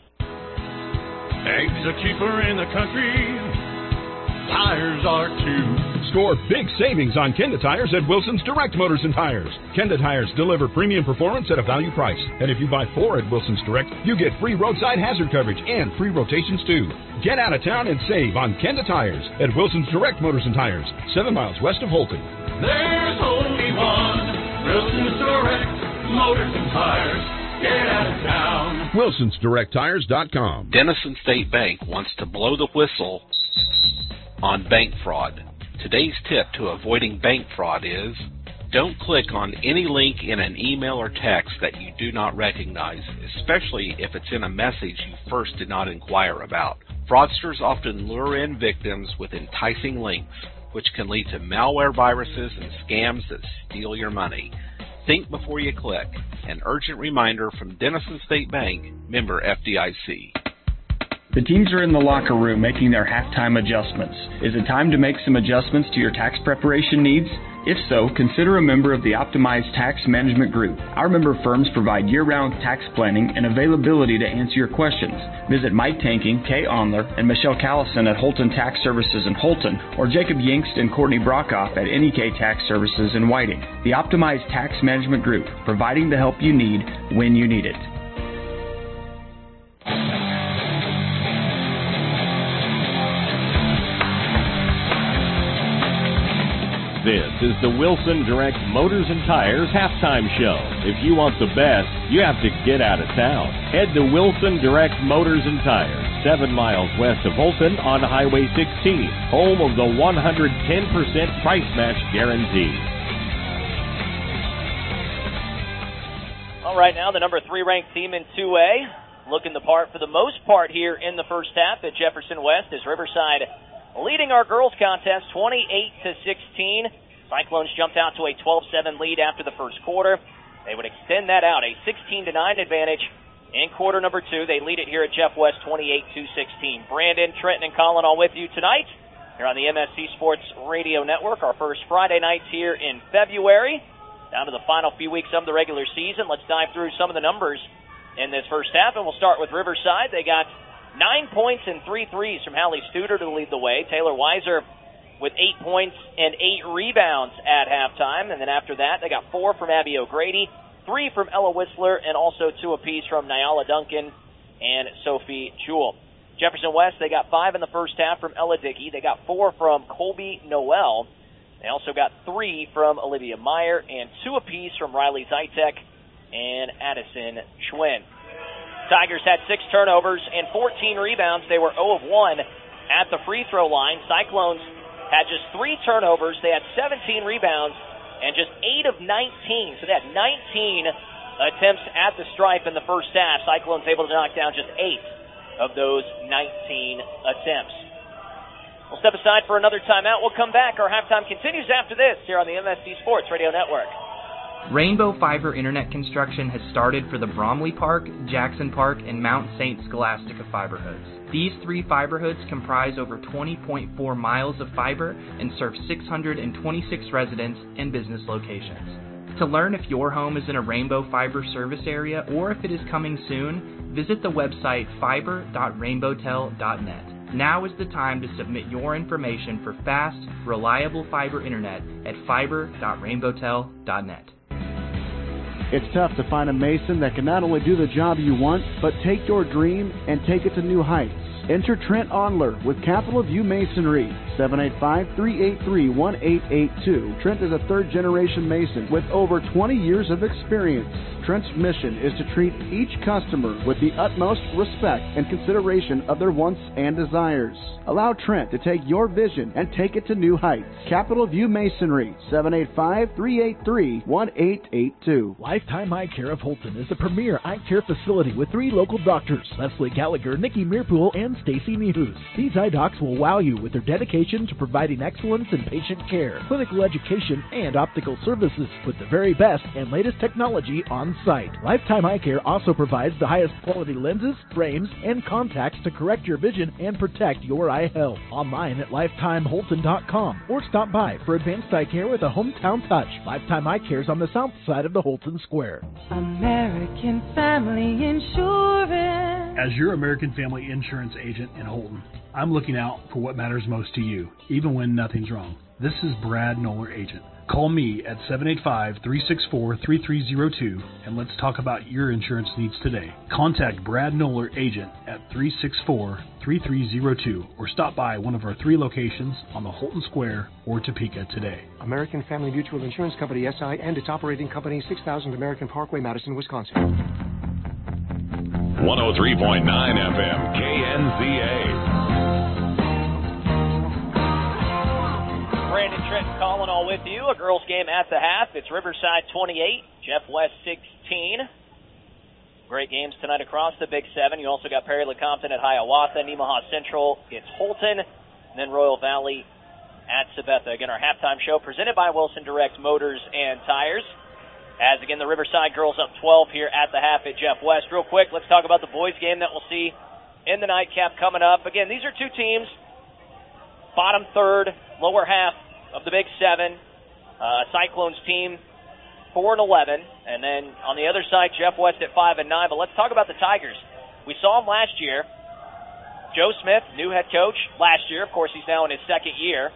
Eggs are cheaper in the country. Tires are too. Score big savings on Kenda Tires at Wilson's Direct Motors and Tires. Kenda Tires deliver premium performance at a value price. And if you buy four at Wilson's Direct, you get free roadside hazard coverage and free rotations too. Get out of town and save on Kenda Tires at Wilson's Direct Motors and Tires, seven miles west of Holton. There's only one Wilson's Direct Motors and Tires. Get out of town. Wilsons Direct Tires dot com. Denison State Bank wants to blow the whistle on bank fraud. Today's tip to avoiding bank fraud is don't click on any link in an email or text that you do not recognize, especially if it's in a message you first did not inquire about. Fraudsters often lure in victims with enticing links, which can lead to malware viruses and scams that steal your money. Think before you click. An urgent reminder from Denison State Bank, member F D I C. The teams are in the locker room making their halftime adjustments. Is it time to make some adjustments to your tax preparation needs? If so, consider a member of the Optimized Tax Management Group. Our member firms provide year-round tax planning and availability to answer your questions. Visit Mike Tanking, Kay Onler, and Michelle Callison at Holton Tax Services in Holton, or Jacob Yingst and Courtney Brockhoff at N E K Tax Services in Whiting. The Optimized Tax Management Group, providing the help you need when you need it. This is the Wilson Direct Motors and Tires halftime show. If you want the best, you have to get out of town. Head to Wilson Direct Motors and Tires, seven miles west of Holton on Highway sixteen, home of the one hundred ten percent price match guarantee. All right, now the number three ranked team in two A, looking the part for the most part here in the first half at Jefferson West as Riverside leading our girls contest twenty-eight to sixteen. Cyclones jumped out to a twelve seven lead after the first quarter. They would extend that out, a sixteen to nine advantage in quarter number two. They lead it here at Jeff West twenty-eight to sixteen. Brandon, Trenton, and Colin all with you tonight here on the M S C Sports Radio Network. Our first Friday nights here in February. Down to the final few weeks of the regular season. Let's dive through some of the numbers in this first half, and we'll start with Riverside. They got Nine points and three threes from Hallie Studer to lead the way. Taylor Weiser with eight points and eight rebounds at halftime. And then after that, they got four from Abby O'Grady, three from Ella Whistler, and also two apiece from Nyala Duncan and Sophie Jewell. Jefferson West, they got five in the first half from Ella Dickey. They got four from Colby Noel. They also got three from Olivia Meyer and two apiece from Riley Zytek and Addison Schwinn. Tigers had six turnovers and fourteen rebounds. They were zero of one at the free throw line. Cyclones had just three turnovers. They had seventeen rebounds and just eight of nineteen. So they had nineteen attempts at the stripe in the first half. Cyclones able to knock down just eight of those nineteen attempts. We'll step aside for another timeout. We'll come back. Our halftime continues after this here on the M S C Sports Radio Network. Rainbow Fiber Internet construction has started for the Bromley Park, Jackson Park, and Mount Saint Scholastica fiber hoods. These three fiber hoods comprise over twenty point four miles of fiber and serve six hundred twenty-six residents and business locations. To learn if your home is in a Rainbow Fiber service area or if it is coming soon, visit the website fiber dot rainbowtel dot net. Now is the time to submit your information for fast, reliable fiber internet at fiber dot rainbowtel dot net. It's tough to find a mason that can not only do the job you want, but take your dream and take it to new heights. Enter Trent Onler with Capital View Masonry, seven eight five, three eight three, one eight eight two. Trent is a third-generation mason with over twenty years of experience. Trent's mission is to treat each customer with the utmost respect and consideration of their wants and desires. Allow Trent to take your vision and take it to new heights. Capital View Masonry, seven eight five, three eight three, one eight eight two. Lifetime Eye Care of Holton is the premier eye care facility with three local doctors, Leslie Gallagher, Nikki Meerpool, and Stacy Muse. These eye docs will wow you with their dedication dedication to providing excellence in patient care, clinical education, and optical services with the very best and latest technology on site. Lifetime Eye Care also provides the highest quality lenses, frames, and contacts to correct your vision and protect your eye health. Online at lifetime holton dot com or stop by for advanced eye care with a hometown touch. Lifetime Eye Care is on the south side of the Holton Square. American Family Insurance. As your American Family Insurance agent in Holton, I'm looking out for what matters most to you, even when nothing's wrong. This is Brad Noller, agent. Call me at seven eight five, three six four, three three zero two and let's talk about your insurance needs today. Contact Brad Noller, agent at three six four, three three zero two or stop by one of our three locations on the Holton Square or Topeka today. American Family Mutual Insurance Company, S I, and its operating company, six thousand American Parkway, Madison, Wisconsin. one oh three point nine F M, K N Z A. Brandon Trenton calling all with you. A girls game at the half. It's Riverside twenty-eight, Jeff West sixteen. Great games tonight across the Big Seven. You also got Perry Lecompton at Hiawatha, Nemaha Central. It's Holton, and then Royal Valley at Sabetha. Again, our halftime show presented by Wilson Direct Motors and Tires. As again, the Riverside girls up twelve here at the half at Jeff West. Real quick, let's talk about the boys game that we'll see in the nightcap coming up. Again, these are two teams, bottom third, lower half of the Big Seven. Uh, Cyclones team four and eleven, and then on the other side, Jeff West at five and nine. But let's talk about the Tigers. We saw them last year. Joe Smith, new head coach last year. Of course, he's now in his second year.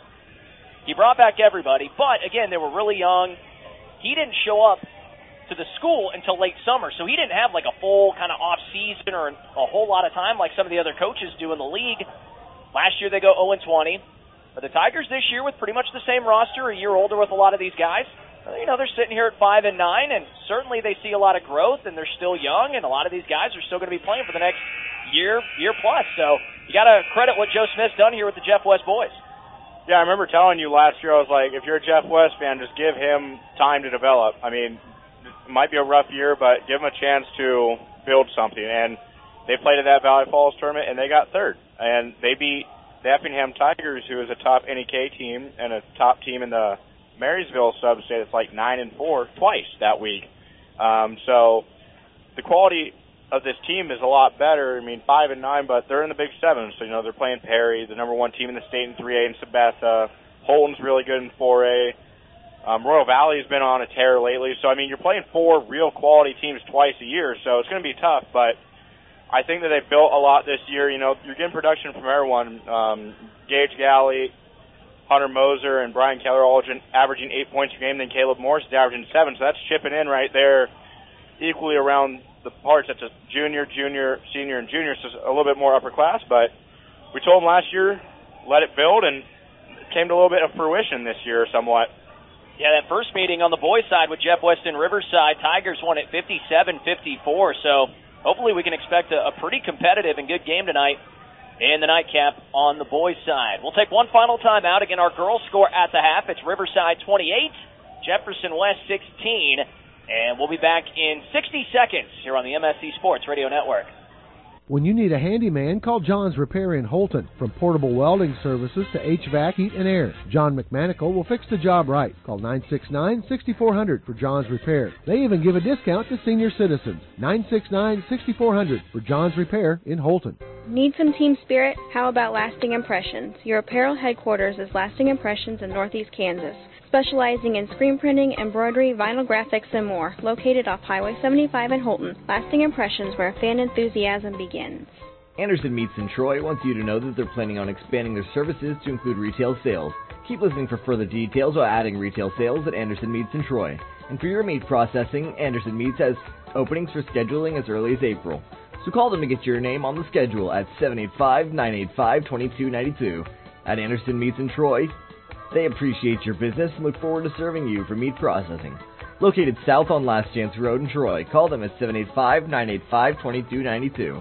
He brought back everybody, but again, they were really young. He didn't show up to the school until late summer, so he didn't have like a full kind of off season or a whole lot of time like some of the other coaches do in the league. Last year they go oh and twenty. But the Tigers this year with pretty much the same roster, a year older with a lot of these guys, you know, they're sitting here at five and nine, and certainly they see a lot of growth, and they're still young, and a lot of these guys are still going to be playing for the next year, year plus. So you got to credit what Joe Smith's done here with the Jeff West boys. Yeah, I remember telling you last year, I was like, if you're a Jeff West fan, just give him time to develop. I mean, it might be a rough year, but give him a chance to build something. And they played at that Valley Falls tournament, and they got third. And they beat the Effingham Tigers, who is a top N E K team and a top team in the Marysville sub-state. It's like nine and four twice that week. Um, so the quality of this team is a lot better. I mean, five and nine, but they're in the Big Seven. So, you know, they're playing Perry, the number one team in the state in three A, and Sabetha. Holton's really good in four A. Um, Royal Valley's been on a tear lately. So, I mean, you're playing four real quality teams twice a year, so it's going to be tough, but I think that they've built a lot this year. You know, you're getting production from everyone. Um, Gage Galley, Hunter Moser, and Brian Keller all averaging eight points a game. Then Caleb Morris is averaging seven. So that's chipping in right there equally around the parts. That's a junior, junior, senior, and junior. So it's a little bit more upper class. But we told them last year, let it build, and it came to a little bit of fruition this year somewhat. Yeah, that first meeting on the boys' side with Jeff West and Riverside, Tigers won at fifty-seven fifty-four. So hopefully we can expect a, a pretty competitive and good game tonight in the nightcap on the boys' side. We'll take one final time out. Again, our girls score at the half. It's Riverside twenty-eight, Jefferson West sixteen, and we'll be back in sixty seconds here on the M S C Sports Radio Network. When you need a handyman, call John's Repair in Holton. From portable welding services to H V A C, heat, and air, John McManical will fix the job right. Call nine six nine, six four zero zero for John's Repair. They even give a discount to senior citizens. nine six nine, six four zero zero for John's Repair in Holton. Need some team spirit? How about Lasting Impressions? Your apparel headquarters is Lasting Impressions in Northeast Kansas, specializing in screen printing, embroidery, vinyl graphics, and more. Located off Highway seventy-five in Holton, Lasting Impressions, where fan enthusiasm begins. Anderson Meats in Troy wants you to know that they're planning on expanding their services to include retail sales. Keep listening for further details about adding retail sales at Anderson Meats in Troy. And for your meat processing, Anderson Meats has openings for scheduling as early as April. So call them to get your name on the schedule at seven eight five, nine eight five, two two nine two. At Anderson Meats in Troy, they appreciate your business and look forward to serving you for meat processing. Located south on Last Chance Road in Troy, call them at seven eight five, nine eight five, two two nine two.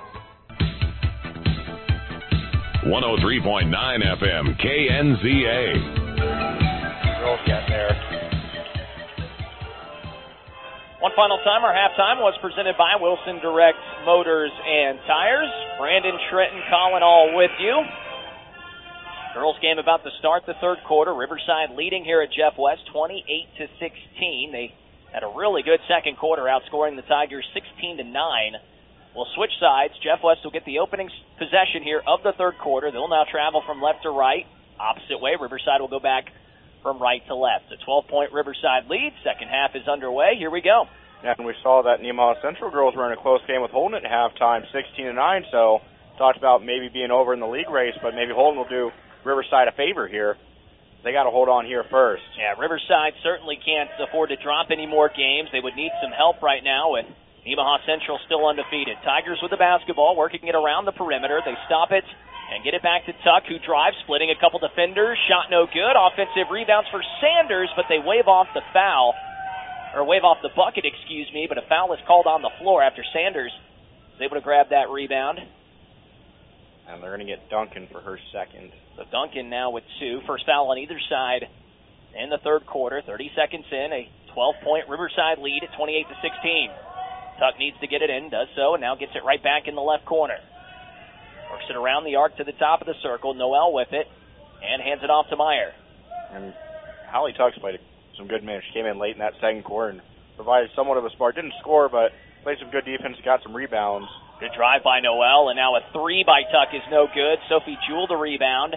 one oh three point nine F M, K N Z A. Girls get there. One final time, our halftime was presented by Wilson Direct Motors and Tires. Brandon Trenton calling all with you. Girls game about to start the third quarter. Riverside leading here at Jeff West, twenty-eight to sixteen. They had a really good second quarter, outscoring the Tigers sixteen to nine. We'll switch sides. Jeff West will get the opening possession here of the third quarter. They'll now travel from left to right, opposite way. Riverside will go back from right to left. A twelve-point Riverside lead. Second half is underway. Here we go. Yeah, and we saw that Nemaha Central girls were in a close game with Holden at halftime, sixteen to nine. So talked about maybe being over in the league race, but maybe Holden will do Riverside a favor here. They got to hold on here first. Yeah, Riverside certainly can't afford to drop any more games. They would need some help right now with Nemaha Central still undefeated. Tigers with the basketball, working it around the perimeter. They stop it and get it back to Tuck, who drives, splitting a couple defenders. Shot no good. Offensive rebounds for Sanders, but they wave off the foul, or wave off the bucket, excuse me, but a foul is called on the floor after Sanders was able to grab that rebound. And they're going to get Duncan for her second. So Duncan now with two. First foul on either side in the third quarter. thirty seconds in, a twelve-point Riverside lead at twenty-eight to sixteen. Tuck needs to get it in, does so, and now gets it right back in the left corner. Works it around the arc to the top of the circle. Noel with it, and hands it off to Meyer. And Holly Tuck's played some good minutes. She came in late in that second quarter and provided somewhat of a spark. Didn't score, but played some good defense, got some rebounds. Good drive by Noel, and now a three by Tuck is no good. Sophie Jewell the rebound.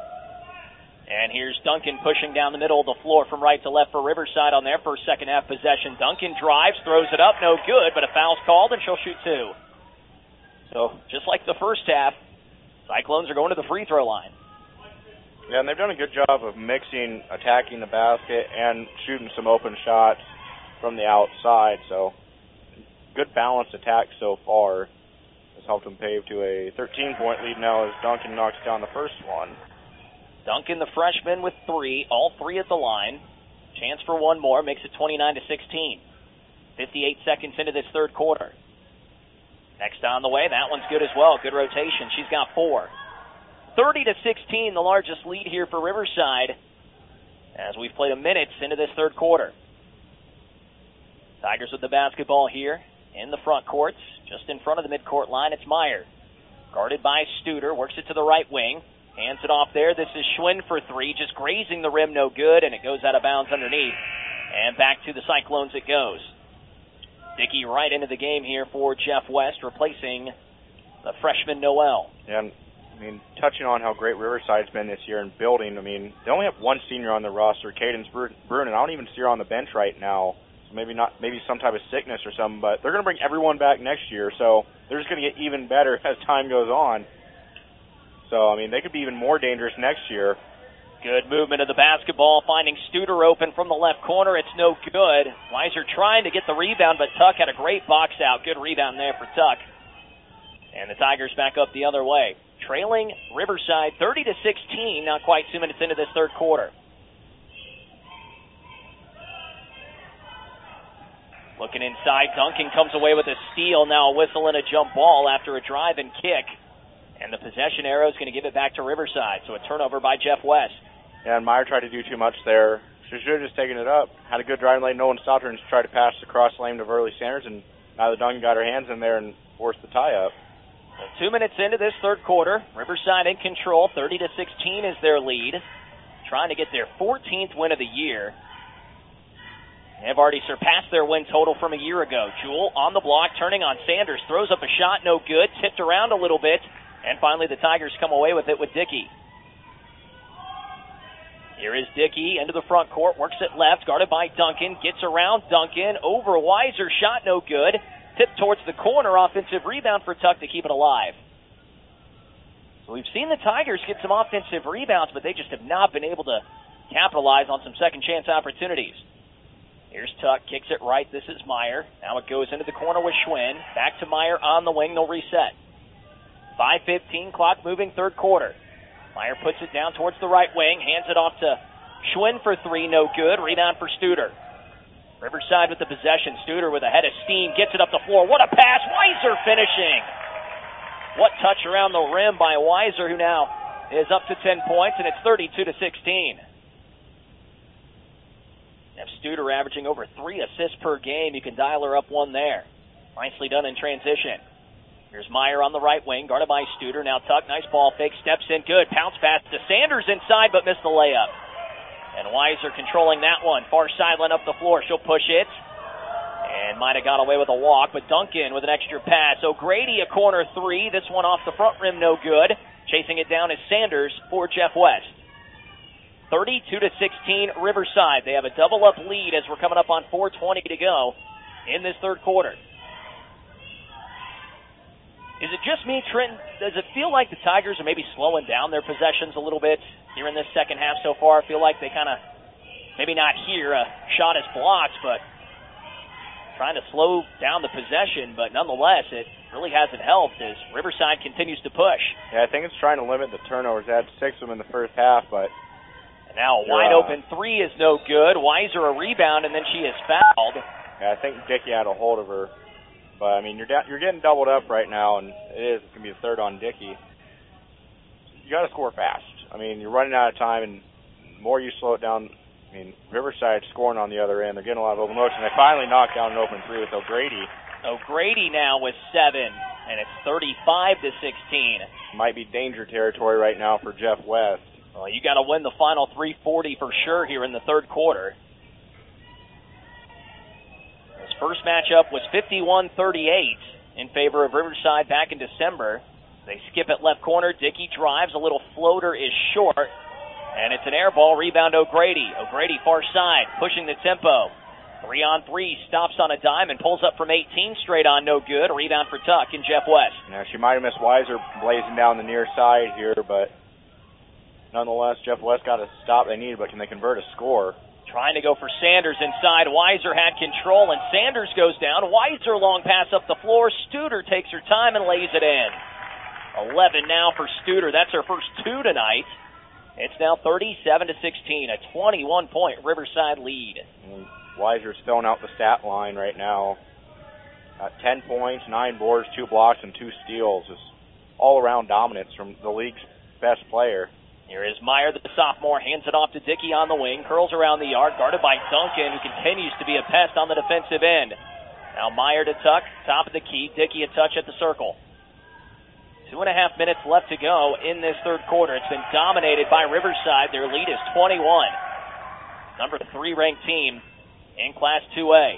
And here's Duncan pushing down the middle of the floor from right to left for Riverside on their first second half possession. Duncan drives, throws it up, no good, but a foul's called, and she'll shoot two. So, just like the first half, Cyclones are going to the free throw line. Yeah, and they've done a good job of mixing, attacking the basket, and shooting some open shots from the outside. So, good balanced attack so far has helped them pave to a thirteen-point lead now as Duncan knocks down the first one. Duncan, the freshman, with three, all three at the line. Chance for one more, makes it twenty-nine to sixteen. fifty-eight seconds into this third quarter. Next on the way, that one's good as well. Good rotation. She's got four. thirty to sixteen, the largest lead here for Riverside, as we've played a minute into this third quarter. Tigers with the basketball here in the front courts. Just in front of the midcourt line, it's Meyer. Guarded by Studer, works it to the right wing. Hands it off there. This is Schwinn for three, just grazing the rim, no good, and it goes out of bounds underneath. And back to the Cyclones it goes. Dickey right into the game here for Jeff West, replacing the freshman Noel. And, I mean, touching on how great Riverside's been this year in building, I mean, they only have one senior on the roster, Cadence Bruin, and I don't even see her on the bench right now. So maybe not, maybe some type of sickness or something, but they're going to bring everyone back next year, so they're just going to get even better as time goes on. So, I mean, they could be even more dangerous next year. Good movement of the basketball, finding Studer open from the left corner. It's no good. Weiser trying to get the rebound, but Tuck had a great box out. Good rebound there for Tuck. And the Tigers back up the other way. Trailing Riverside thirty to sixteen, not quite two minutes into this third quarter. Looking inside, Duncan comes away with a steal. Now a whistle and a jump ball after a drive and kick. And the possession arrow is going to give it back to Riverside. So a turnover by Jeff West. Yeah, and Meyer tried to do too much there. She should have just taken it up. Had a good driving lane. No one stopped her and tried to pass the cross lane to Verley Sanders. And neither Duncan got her hands in there and forced the tie up. So two minutes into this third quarter. Riverside in control. thirty to sixteen is their lead. Trying to get their fourteenth win of the year. They've already surpassed their win total from a year ago. Jewell on the block, turning on Sanders. Throws up a shot, no good. Tipped around a little bit. And finally, the Tigers come away with it with Dickey. Here is Dickey into the front court, works it left, guarded by Duncan, gets around Duncan, over Weiser, shot no good, tipped towards the corner, offensive rebound for Tuck to keep it alive. So we've seen the Tigers get some offensive rebounds, but they just have not been able to capitalize on some second chance opportunities. Here's Tuck, kicks it right, this is Meyer. Now it goes into the corner with Schwinn, back to Meyer on the wing, they'll reset. five fifteen, clock moving, third quarter. Meyer puts it down towards the right wing, hands it off to Schwinn for three, no good. Rebound for Studer. Riverside with the possession. Studer with a head of steam, gets it up the floor. What a pass! Weiser finishing! What touch around the rim by Weiser, who now is up to ten points, and it's thirty-two to sixteen. If Studer averaging over three assists per game, you can dial her up one there. Nicely done in transition. Here's Meyer on the right wing, guarded by Studer. Now Tuck, nice ball fake, steps in, good. Pounce pass to Sanders inside, but missed the layup. And Weiser controlling that one. Far sideline up the floor. She'll push it. And might have got away with a walk, but Duncan with an extra pass. O'Grady a corner three. This one off the front rim, no good. Chasing it down is Sanders for Jeff West. thirty-two to sixteen, Riverside. They have a double-up lead as we're coming up on four twenty to go in this third quarter. Is it just me, Trenton? Does it feel like the Tigers are maybe slowing down their possessions a little bit here in this second half so far? I feel like they kind of, maybe not here, a shot is blocked, but trying to slow down the possession, but nonetheless, it really hasn't helped as Riverside continues to push. Yeah, I think it's trying to limit the turnovers. They had six of them in the first half, but... And now a wide-open uh, three is no good. Weiser a rebound, and then she is fouled. Yeah, I think Dickey had a hold of her. But, I mean, you're da- you're getting doubled up right now, and it is. It's going to be a third on Dickey. You got to score fast. I mean, you're running out of time, and the more you slow it down, I mean, Riverside scoring on the other end. They're getting a lot of open motion. They finally knocked down an open three with O'Grady. O'Grady now with seven, and it's thirty-five to sixteen. Might be danger territory right now for Jeff West. Well, you got to win the final three forty for sure here in the third quarter. His first matchup was fifty-one thirty-eight in favor of Riverside back in December. They skip it left corner. Dickey drives. A little floater is short. And it's an air ball. Rebound O'Grady. O'Grady far side, pushing the tempo. Three on three, stops on a dime and pulls up from eighteen, straight on, no good. A rebound for Tuck and Jeff West. Now, she might have missed Weiser blazing down the near side here, but nonetheless, Jeff West got a stop they needed, but can they convert a score? Trying to go for Sanders inside. Weiser had control, and Sanders goes down. Weiser long pass up the floor. Studer takes her time and lays it in. eleven now for Studer. That's her first two tonight. It's now thirty-seven to sixteen, a twenty-one point Riverside lead. And Weiser's filling out the stat line right now. Uh, ten points, nine boards, two blocks, and two steals. It's all-around dominance from the league's best player. Here is Meyer, the sophomore, hands it off to Dickey on the wing, curls around the yard, guarded by Duncan, who continues to be a pest on the defensive end. Now Meyer to Tuck, top of the key, Dickey a touch at the circle. Two and a half minutes left to go in this third quarter. It's been dominated by Riverside. Their lead is twenty-one. Number three ranked team in Class two A.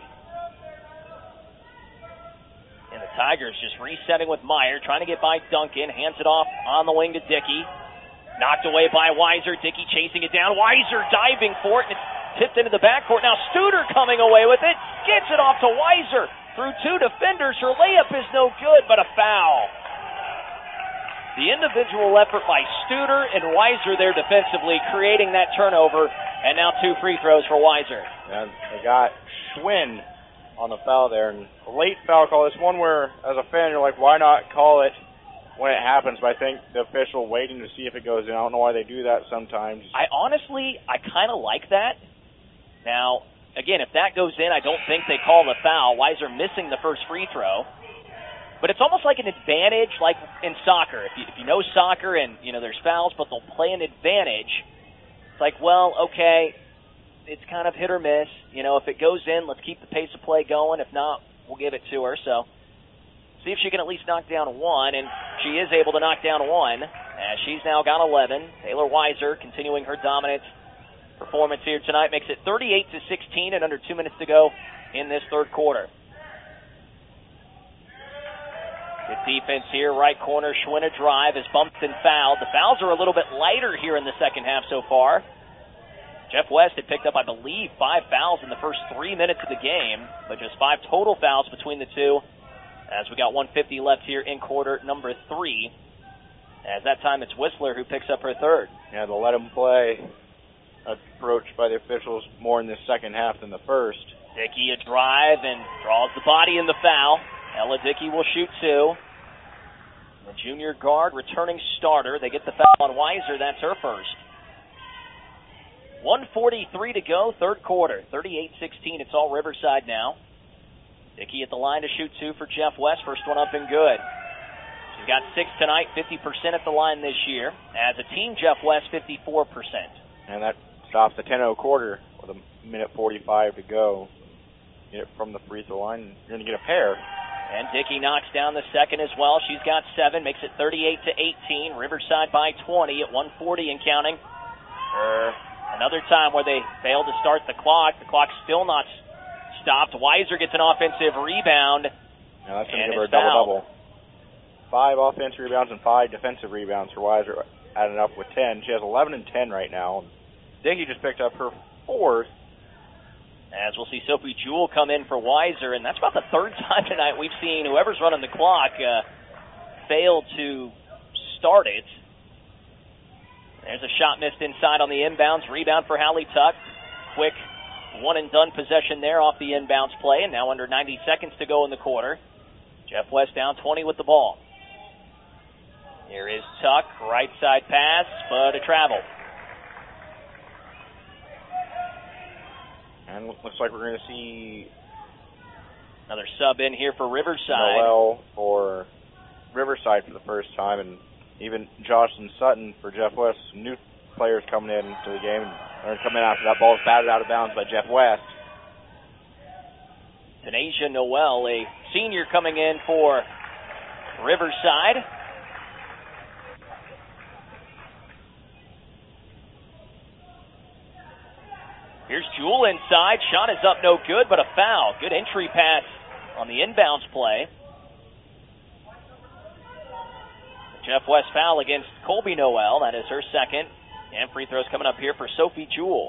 And the Tigers just resetting with Meyer, trying to get by Duncan, hands it off on the wing to Dickey. Knocked away by Weiser. Dickey chasing it down. Weiser diving for it, and it's tipped into the backcourt. Now Studer coming away with it. Gets it off to Weiser. Through two defenders. Her layup is no good, but a foul. The individual effort by Studer and Weiser there defensively, creating that turnover, and now two free throws for Weiser. And they got Schwinn on the foul there, and a late foul call. It's one where, as a fan, you're like, why not call it when it happens? But I think the official waiting to see if it goes in. I don't know why they do that sometimes. I honestly, I kind of like that. Now, again, if that goes in, I don't think they call the foul. Weiser missing the first free throw. But it's almost like an advantage, like in soccer. If you, if you know soccer and, you know, there's fouls, but they'll play an advantage, it's like, well, okay, it's kind of hit or miss. You know, if it goes in, let's keep the pace of play going. If not, we'll give it to her. So see if she can at least knock down one, and she is able to knock down one, as she's now got eleven. Taylor Weiser continuing her dominant performance here tonight makes it thirty-eight to sixteen and under two minutes to go in this third quarter. Good defense here, right corner. Schwinn a drive is bumped and fouled. The fouls are a little bit lighter here in the second half so far. Jeff West had picked up, I believe, five fouls in the first three minutes of the game, but just five total fouls between the two, as we got one fifty left here in quarter number three. As that time it's Whistler who picks up her third. Yeah, they'll let him play. Approached by the officials more in the second half than the first. Dickey a drive and draws the body in the foul. Ella Dickey will shoot two. The junior guard, returning starter. They get the foul on Weiser. That's her first. one forty-three to go, third quarter. thirty-eight sixteen. It's all Riverside now. Dickey at the line to shoot two for Jeff West. First one up and good. She's got six tonight, fifty percent at the line this year. As a team, Jeff West, fifty-four percent. And that stops the ten oh quarter with a minute forty-five to go. Get it from the free throw line. You're going to get a pair. And Dickey knocks down the second as well. She's got seven, makes it thirty-eight to eighteen. Riverside by twenty at one forty and counting. For another time where they failed to start the clock. The clock's still not stopped. Weiser gets an offensive rebound. Now that's going to give her a double-double. Five offensive rebounds and five defensive rebounds for Weiser, adding up with ten. She has eleven and ten right now. Dickey just picked up her fourth. As we'll see Sophie Jewell come in for Weiser, and that's about the third time tonight we've seen whoever's running the clock uh, fail to start it. There's a shot missed inside on the inbounds. Rebound for Hallie Tuck. Quick one-and-done possession there off the inbounds play, and now under ninety seconds to go in the quarter. Jeff West down twenty with the ball. Here is Tuck, right side pass, but a travel. And looks like we're going to see another sub in here for Riverside. Noel for Riverside for the first time, and even Jocelyn Sutton for Jeff West. New players coming into the game. They're coming in after that ball is batted out of bounds by Jeff West. Tanasia Noel, a senior, coming in for Riverside. Here's Jewell inside. Shot is up, no good, but a foul. Good entry pass on the inbounds play. Jeff West foul against Colby Noel. That is her second. And free throws coming up here for Sophie Jewell.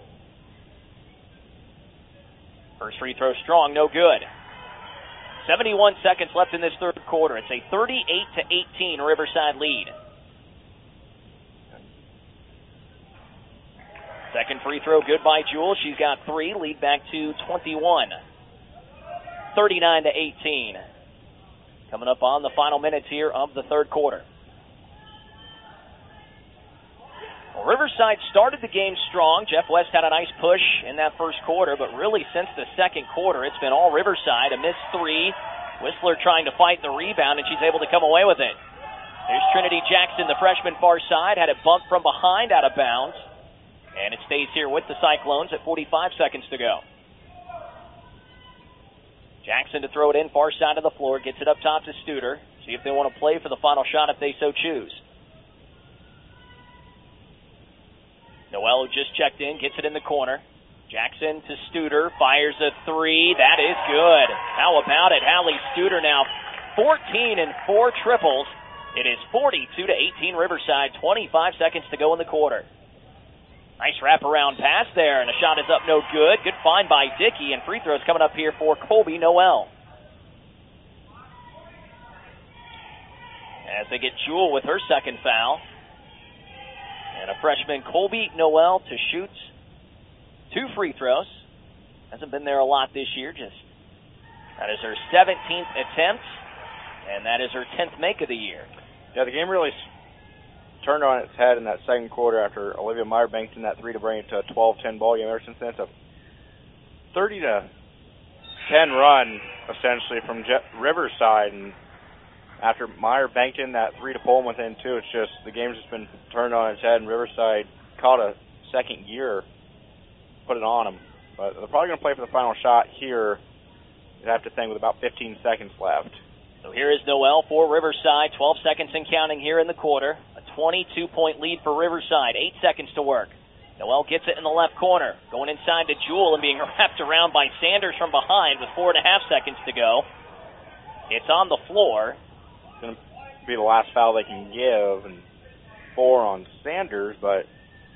First free throw strong, no good. seventy-one seconds left in this third quarter. It's a thirty-eight to eighteen Riverside lead. Second free throw good by Jewell. She's got three. Lead back to twenty-one. thirty-nine to eighteen. Coming up on the final minutes here of the third quarter. Well, Riverside started the game strong. Jeff West had a nice push in that first quarter, but really since the second quarter, it's been all Riverside. A missed three. Whistler trying to fight the rebound, and she's able to come away with it. There's Trinity Jackson, the freshman far side, had it bumped from behind out of bounds. And it stays here with the Cyclones at forty-five seconds to go. Jackson to throw it in, far side of the floor, gets it up top to Studer. See if they want to play for the final shot if they so choose. Noel just checked in, gets it in the corner. Jackson to Studer, fires a three. That is good. How about it? Hallie Studer now fourteen and four triples. It is forty-two to eighteen Riverside, twenty-five seconds to go in the quarter. Nice wraparound pass there, and a shot is up, no good. Good find by Dickey, and free throws coming up here for Colby Noel. As they get Jewell with her second foul. And a freshman, Colby Noel, to shoot two free throws. Hasn't been there a lot this year, just that is her seventeenth attempt, and that is her tenth make of the year. Yeah, the game really turned on its head in that second quarter after Olivia Meyer banked in that three to bring it to a twelve ten ball game. Ever since then, it's a thirty to ten run, essentially, from Je- Riverside. And after Meyer banked in that three to pull them within two, it's just the game's just been turned on its head, and Riverside caught a second gear, put it on them. But they're probably going to play for the final shot here, you'd have to think, with about fifteen seconds left. So here is Noel for Riverside. twelve seconds and counting here in the quarter. A twenty-two point lead for Riverside. Eight seconds to work. Noel gets it in the left corner. Going inside to Jewell and being wrapped around by Sanders from behind with four and a half seconds to go. It's on the floor. It's going to be the last foul they can give, and four on Sanders, but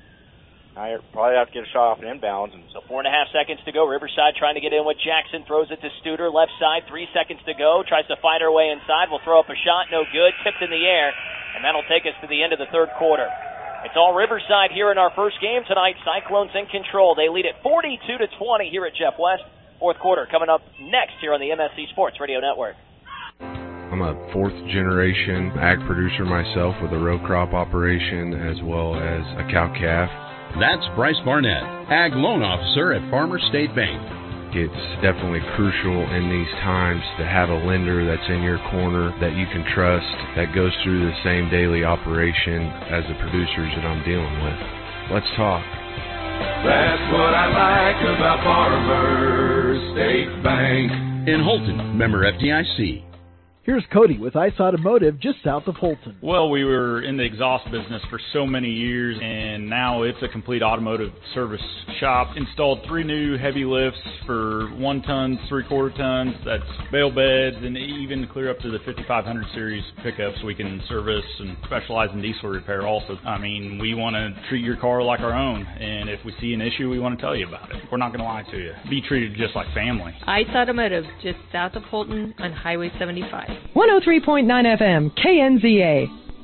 I probably have to get a shot off an inbounds. And so four and a half seconds to go. Riverside trying to get in with Jackson. Throws it to Studer. Left side. Three seconds to go. Tries to fight her way inside. Will throw up a shot. No good. Tipped in the air. And that'll take us to the end of the third quarter. It's all Riverside here in our first game tonight. Cyclones in control. They lead at forty-two to twenty here at Jeff West. Fourth quarter coming up next here on the M S C Sports Radio Network. I'm a fourth generation ag producer myself with a row crop operation as well as a cow-calf. That's Bryce Barnett, Ag Loan Officer at Farmers State Bank. It's definitely crucial in these times to have a lender that's in your corner that you can trust, that goes through the same daily operation as the producers that I'm dealing with. Let's talk. That's what I like about Farmers State Bank. In Holton, member F D I C. Here's Cody with Ice Automotive just south of Holton. Well, we were in the exhaust business for so many years, and now it's a complete automotive service shop. Installed three new heavy lifts for one tons, three-quarter tons. That's bale beds, and even clear up to the fifty-five hundred series pickups we can service and specialize in diesel repair also. I mean, we want to treat your car like our own, and if we see an issue, we want to tell you about it. We're not going to lie to you. Be treated just like family. Ice Automotive, just south of Holton on Highway seventy-five. one oh three point nine F M, K N Z A.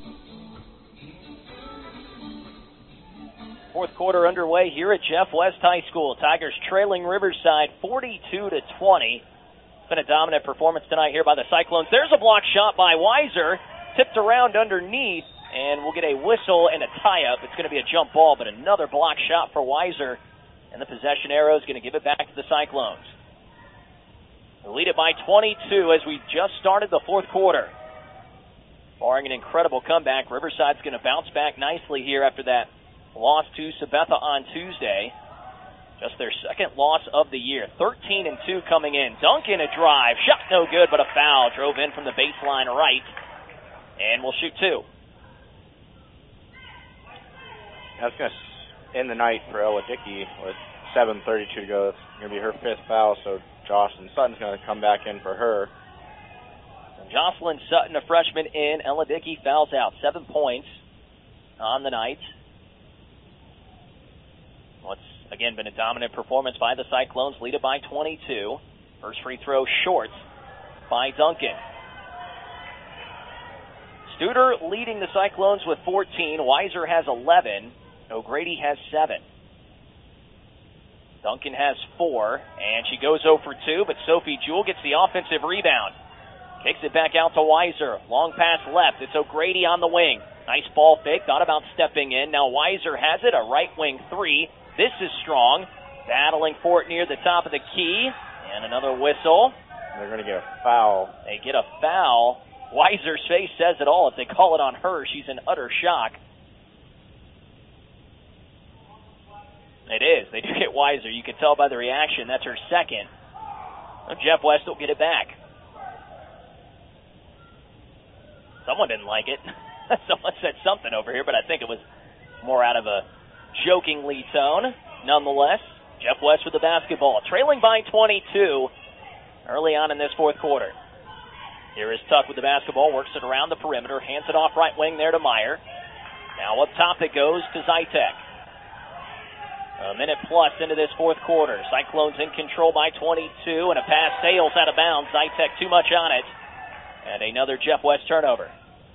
Fourth quarter underway here at Jeff West High School. Tigers trailing Riverside forty-two to twenty. It's been a dominant performance tonight here by the Cyclones. There's a block shot by Weiser, tipped around underneath, and we'll get a whistle and a tie-up. It's going to be a jump ball, but another block shot for Weiser, and the possession arrow is going to give it back to the Cyclones. They lead it by twenty-two as we just started the fourth quarter. Barring an incredible comeback, Riverside's going to bounce back nicely here after that loss to Sabetha on Tuesday. Just their second loss of the year. thirteen and two coming in. Duncan a drive. Shot no good, but a foul. Drove in from the baseline right. And we'll shoot two. That's going to end the night for Ella Dickey with seven thirty-two to go. That's going to be her fifth foul, so Jocelyn Sutton's going to come back in for her. And Jocelyn Sutton, a freshman in. Ella Dickey fouls out. Seven points on the night. What's, again, been a dominant performance by the Cyclones. Lead it by twenty-two. First free throw short by Duncan. Studer leading the Cyclones with fourteen. Weiser has eleven. O'Grady has seven. Duncan has four, and she goes zero for two, but Sophie Jewell gets the offensive rebound. Kicks it back out to Weiser. Long pass left. It's O'Grady on the wing. Nice ball fake. Thought about stepping in. Now Weiser has it. A right wing three. This is strong. Battling for it near the top of the key. And another whistle. They're going to get a foul. They get a foul. Weiser's face says it all. If they call it on her, she's in utter shock. It is. They do get Weiser. You can tell by the reaction. That's her second. Jeff West will get it back. Someone didn't like it. Someone said something over here, but I think it was more out of a jokingly tone. Nonetheless, Jeff West with the basketball. Trailing by twenty-two early on in this fourth quarter. Here is Tuck with the basketball. Works it around the perimeter. Hands it off right wing there to Meyer. Now up top it goes to Zytek. A minute plus into this fourth quarter. Cyclones in control by twenty-two, and a pass sails out of bounds. Zytek too much on it. And another Jeff West turnover.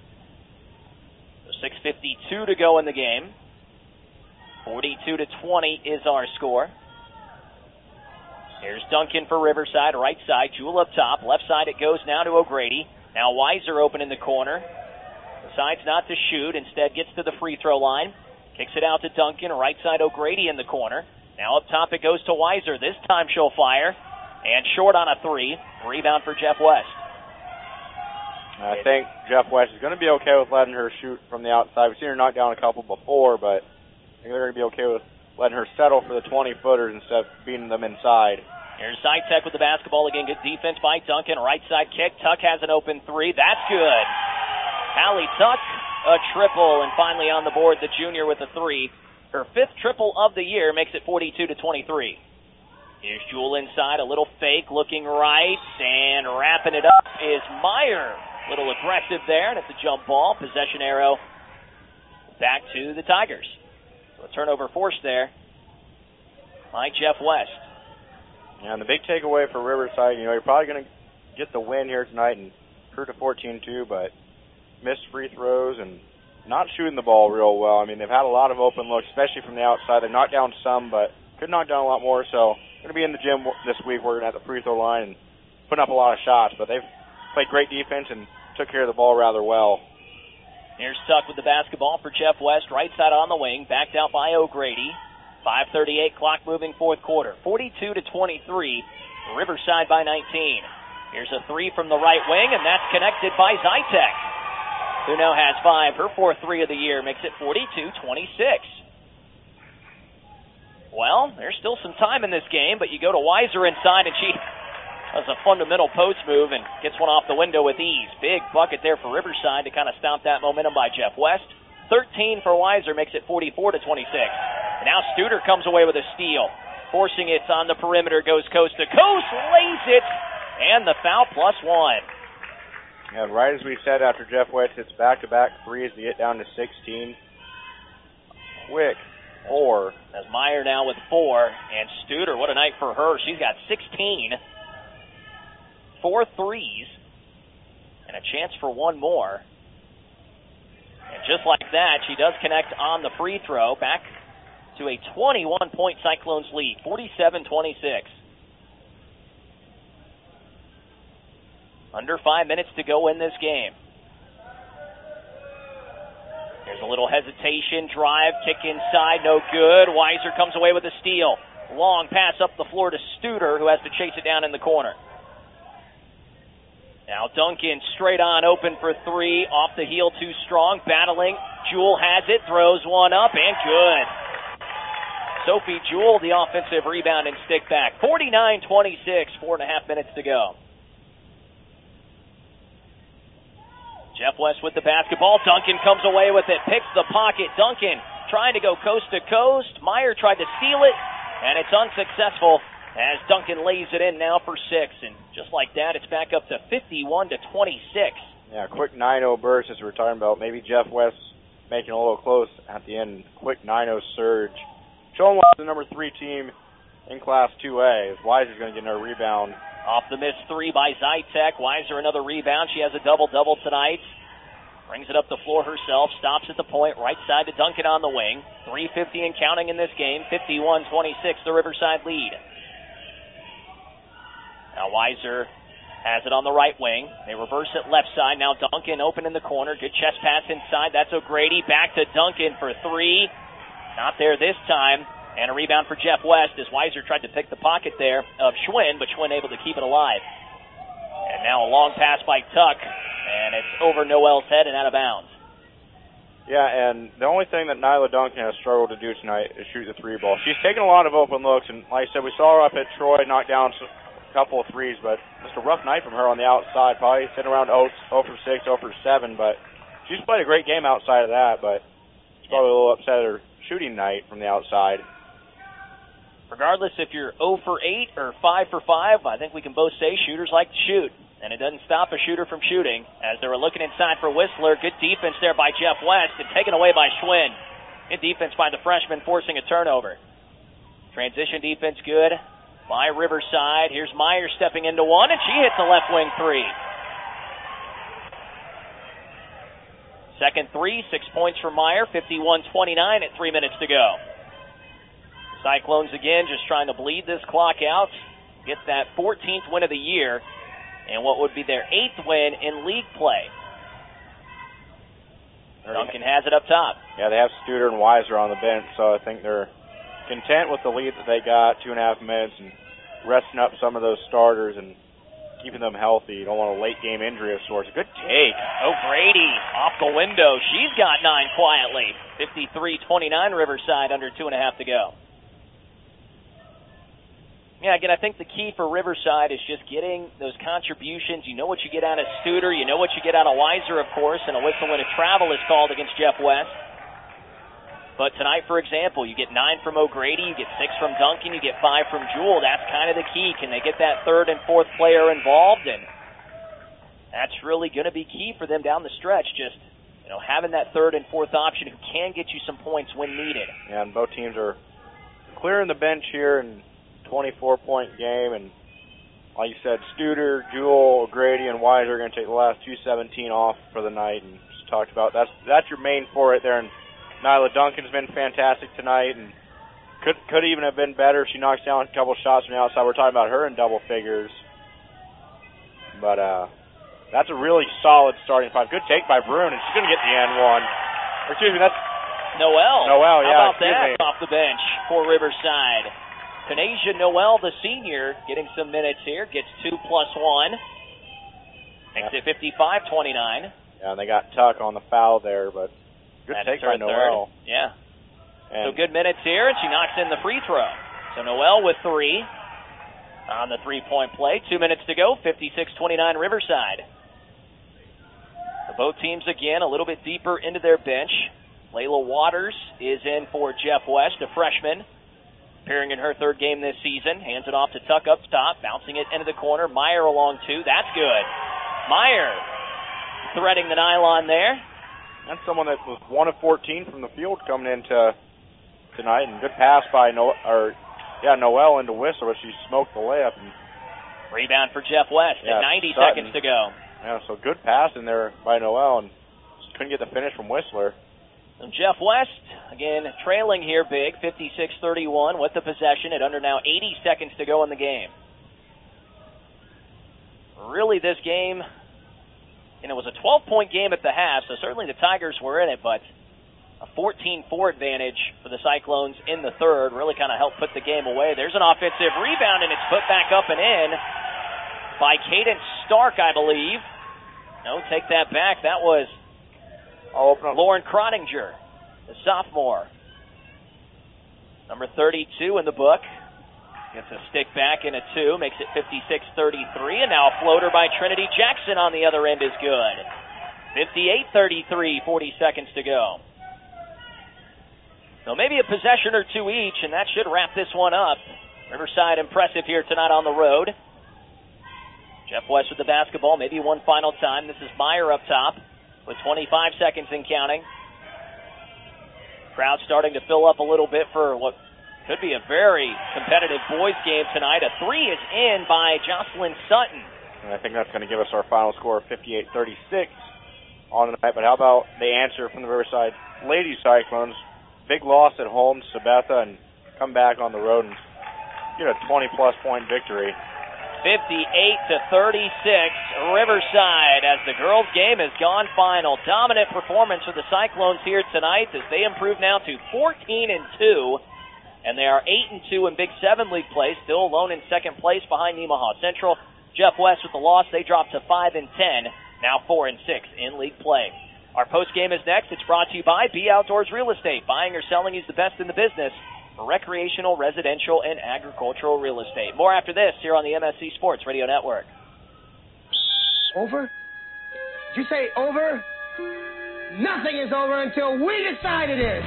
So six fifty-two to go in the game. forty-two to twenty is our score. Here's Duncan for Riverside, right side. Jewell up top. Left side it goes now to O'Grady. Now Weiser open in the corner. Decides not to shoot. Instead gets to the free throw line. Kicks it out to Duncan. Right side O'Grady in the corner. Now up top it goes to Weiser. This time she'll fire. And short on a three. Rebound for Jeff West. I think Jeff West is going to be okay with letting her shoot from the outside. We've seen her knock down a couple before, but I think they're going to be okay with letting her settle for the twenty-footers instead of beating them inside. Here's Zytek with the basketball again. Good defense by Duncan. Right side kick. Tuck has an open three. That's good. Hallie Tuck, a triple, and finally on the board, the junior with a three. Her fifth triple of the year makes it forty-two to twenty-three. Here's Jewell inside, a little fake, looking right, and wrapping it up is Meyer. A little aggressive there, and it's a jump ball. Possession arrow back to the Tigers. So a turnover forced there by Jeff West. Yeah, and the big takeaway for Riverside, you know, you're probably going to get the win here tonight and improve to fourteen two, but missed free throws and not shooting the ball real well. I mean, they've had a lot of open looks, especially from the outside. They knocked down some, but could knock down a lot more. So going to be in the gym this week working at the free throw line and putting up a lot of shots. But they've played great defense and took care of the ball rather well. Here's Tuck with the basketball for Jeff West. Right side on the wing, backed out by O'Grady. five thirty-eight clock moving fourth quarter. forty-two to twenty-three. Riverside by nineteen. Here's a three from the right wing, and that's connected by Zytek, who now has five. Her fourth three of the year makes it forty-two twenty-six. Well, there's still some time in this game, but you go to Weiser inside, and she That's a fundamental post move and gets one off the window with ease. Big bucket there for Riverside to kind of stomp that momentum by Jeff West. thirteen for Weiser makes it forty-four to twenty-six. And now Studer comes away with a steal. Forcing it on the perimeter, goes coast to coast, lays it, and the foul plus one. And right as we said, after Jeff West hits back-to-back threes to get down to sixteen. Quick four. As Meyer now with four, and Studer, what a night for her. She's got sixteen. Four threes, and a chance for one more. And just like that, she does connect on the free throw, back to a twenty-one point Cyclones lead, forty-seven twenty-six. Under five minutes to go in this game. There's a little hesitation, drive, kick inside, no good. Weiser comes away with a steal. Long pass up the floor to Studer, who has to chase it down in the corner. Now Duncan straight on, open for three, off the heel, too strong, battling. Jewell has it, throws one up, and good. Sophie Jewell, the offensive rebound and stick back. forty-nine twenty-six, four and a half minutes to go. Jeff West with the basketball. Duncan comes away with it, picks the pocket. Duncan trying to go coast to coast. Meyer tried to steal it, and it's unsuccessful as Duncan lays it in now for six. And just like that, it's back up to fifty-one to twenty-six. Yeah, quick nine oh burst as we were talking about. Maybe Jeff West making a little close at the end. Quick nine oh surge. Showing what's the number three team in Class two A. As Weiser's going to get another rebound. Off the missed three by Zytek. Weiser another rebound. She has a double-double tonight. Brings it up the floor herself. Stops at the point. Right side to Duncan on the wing. three fifty and counting in this game. fifty-one twenty-six, the Riverside lead. Now Weiser has it on the right wing. They reverse it left side. Now Duncan open in the corner. Good chest pass inside. That's O'Grady. Back to Duncan for three. Not there this time. And a rebound for Jeff West as Weiser tried to pick the pocket there of Schwinn, but Schwinn able to keep it alive. And now a long pass by Tuck, and it's over Noel's head and out of bounds. Yeah, and the only thing that Nyla Duncan has struggled to do tonight is shoot the three ball. She's taken a lot of open looks, and like I said, we saw her up at Troy knock down a couple of threes, but just a rough night from her on the outside. Probably sitting around oh for six, oh for seven, but she's played a great game outside of that, but she's probably a little upset at her shooting night from the outside. Regardless if you're oh for eight or five for five, I think we can both say shooters like to shoot. And it doesn't stop a shooter from shooting. As they were looking inside for Whistler, good defense there by Jeff West and taken away by Schwinn. Good defense by the freshman, forcing a turnover. Transition defense good by Riverside. Here's Meyer stepping into one, and she hits a left wing three. Second three, six points for Meyer, fifty-one twenty-nine at three minutes to go. Cyclones again just trying to bleed this clock out, get that fourteenth win of the year, and what would be their eighth win in league play. Duncan has it up top. Yeah, they have Studer and Weiser on the bench, so I think they're content with the lead that they got, two and a half minutes, and resting up some of those starters and keeping them healthy. You don't want a late-game injury of sorts. Good take. O'Grady off the window. She's got nine quietly. fifty-three twenty-nine Riverside, under two and a half to go. Yeah, again, I think the key for Riverside is just getting those contributions. You know what you get out of Studer. You know what you get out of Weiser, of course, and a whistle when a travel is called against Jeff West. But tonight, for example, you get nine from O'Grady, you get six from Duncan, you get five from Jewell. That's kind of the key. Can they get that third and fourth player involved? And that's really going to be key for them down the stretch, just you know having that third and fourth option who can get you some points when needed. Yeah, and both teams are clearing the bench here and twenty-four point game, and like you said, Studer, Jewell, O'Grady, and Weiser are going to take the last two seventeen off for the night, and just talked about that's that's your main four right there. And Nyla Duncan's been fantastic tonight, and could could even have been better if she knocks down a couple shots from the outside. We're talking about her in double figures, but uh, that's a really solid starting five. Good take by Brune, and she's going to get the N one. Or, excuse me, that's Noel. Noel, yeah. How about that me. off the bench for Riverside? Kanasia Noel, the senior, getting some minutes here, gets two plus one. Makes it fifty-five twenty-nine. Yeah, and they got Tuck on the foul there, but good That's take by Noel. Third. Yeah. And so good minutes here, and she knocks in the free throw. So Noel with three. on the three-point play. Two minutes to go, fifty-six twenty-nine Riverside. So both teams, again, a little bit deeper into their bench. Layla Waters is in for Jeff West, a freshman, appearing in her third game this season. Hands it off to Tuck up top, bouncing it into the corner. Meyer along two. That's good. Meyer threading the nylon there. That's someone that was one of fourteen from the field coming into tonight, and good pass by no or yeah Noel into Whistler, but she smoked the layup. And rebound for Jeff West yeah, at ninety Sutton. seconds to go. Yeah, so good pass in there by Noel, and just couldn't get the finish from Whistler. And Jeff West, again, trailing here big, fifty-six thirty-one with the possession at under now eighty seconds to go in the game. Really, this game, and it was a twelve-point game at the half, so certainly the Tigers were in it, but a fourteen four advantage for the Cyclones in the third really kind of helped put the game away. There's an offensive rebound, and it's put back up and in by Cadence Stark, I believe. No, take that back. That was Lauren Croninger, the sophomore. Number thirty-two in the book. Gets a stick back in a two, makes it fifty-six thirty-three, and now a floater by Trinity Jackson on the other end is good. fifty-eight thirty-three, forty seconds to go. So maybe a possession or two each, and that should wrap this one up. Riverside impressive here tonight on the road. Jeff West with the basketball, maybe one final time. This is Meyer up top with twenty-five seconds and counting. Crowd starting to fill up a little bit for what could be a very competitive boys game tonight. A three is in by Jocelyn Sutton. And I think that's going to give us our final score of fifty-eight thirty-six on the night. But how about the answer from the Riverside Lady Cyclones? Big loss at home to Sabetha, and come back on the road and get a twenty-plus point victory. fifty-eight to thirty-six, Riverside, as the girls' game has gone final. Dominant performance for the Cyclones here tonight as they improve now to fourteen and two, and they are eight and two in Big Seven League play, still alone in second place behind Nemaha Central. Jeff West with the loss, they dropped to five and ten, now four and six in league play. Our post game is next. It's brought to you by B Outdoors Real Estate. Buying or selling is the best in the business for recreational, residential, and agricultural real estate. More after this here on the M S C Sports Radio Network. Over? Did you say over? Nothing is over until we decide it is.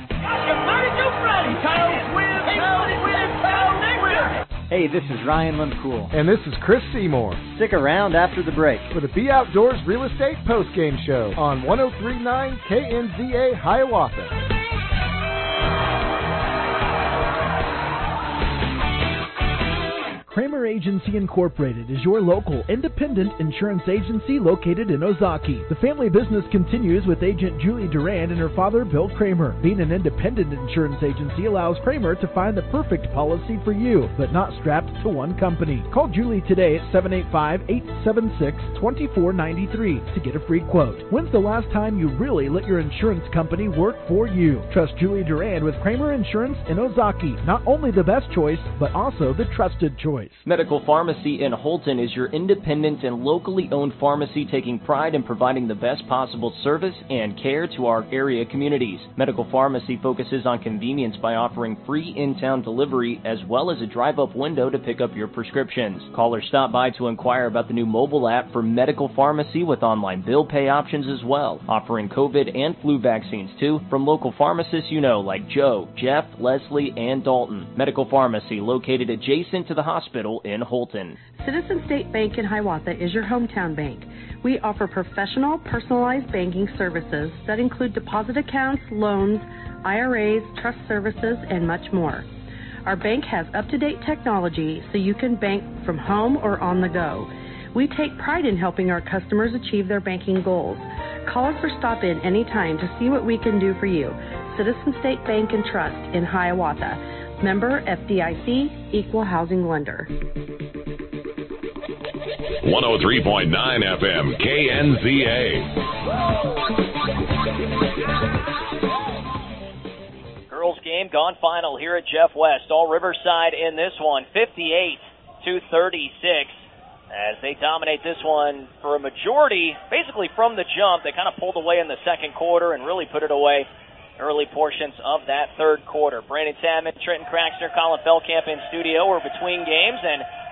Hey, this is Ryan Lemcool. And this is Chris Seymour. Stick around after the break for the B Outdoors Real Estate Postgame Show on one oh three point nine K N Z A Hiawatha. Kramer Agency Incorporated is your local independent insurance agency located in Ozaki. The family business continues with agent Julie Durand and her father, Bill Kramer. Being an independent insurance agency allows Kramer to find the perfect policy for you, but not strapped to one company. Call Julie today at seven eight five, eight seven six, two four nine three to get a free quote. When's the last time you really let your insurance company work for you? Trust Julie Durand with Kramer Insurance in Ozaki. Not only the best choice, but also the trusted choice. Medical Pharmacy in Holton is your independent and locally owned pharmacy taking pride in providing the best possible service and care to our area communities. Medical Pharmacy focuses on convenience by offering free in-town delivery as well as a drive-up window to pick up your prescriptions. Call or stop by to inquire about the new mobile app for Medical Pharmacy with online bill pay options as well, offering COVID and flu vaccines too from local pharmacists you know like Joe, Jeff, Leslie, and Dalton. Medical Pharmacy located adjacent to the hospital in Holton. Citizen State Bank in Hiawatha is your hometown bank. We offer professional, personalized banking services that include deposit accounts, loans, I R As, trust services, and much more. Our bank has up-to-date technology so you can bank from home or on the go. We take pride in helping our customers achieve their banking goals. Call us or stop in anytime to see what we can do for you. Citizen State Bank and Trust in Hiawatha. Member F D I C, Equal Housing Lender. one oh three point nine F M, K N Z A. Girls game gone final here at Jeff West. All Riverside in this one, fifty-eight to thirty-six. As they dominate this one for a majority, basically from the jump. They kind of pulled away in the second quarter and really put it away early portions of that third quarter. Brandon Salmon, Trenton Craxter, Colin Feldkamp in studio. We're between games, and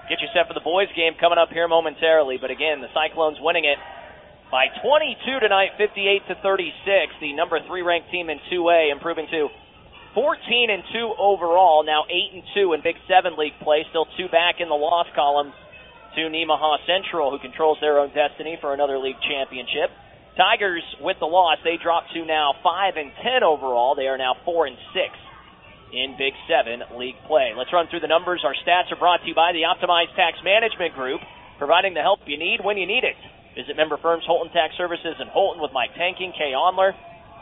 get you set for the boys game coming up here momentarily. But again, the Cyclones winning it by twenty-two tonight, fifty-eight to thirty-six. The number three ranked team in two A, improving to fourteen and two overall, now eight and two in Big Seven League play. Still two back in the loss column to Nemaha Central, who controls their own destiny for another league championship. Tigers with the loss, they drop to now five and ten overall. They are now four and six in Big Seven League play. Let's run through the numbers. Our stats are brought to you by the Optimized Tax Management Group, providing the help you need when you need it. Visit member firms Holton Tax Services in Holton with Mike Tanking, Kay Onler,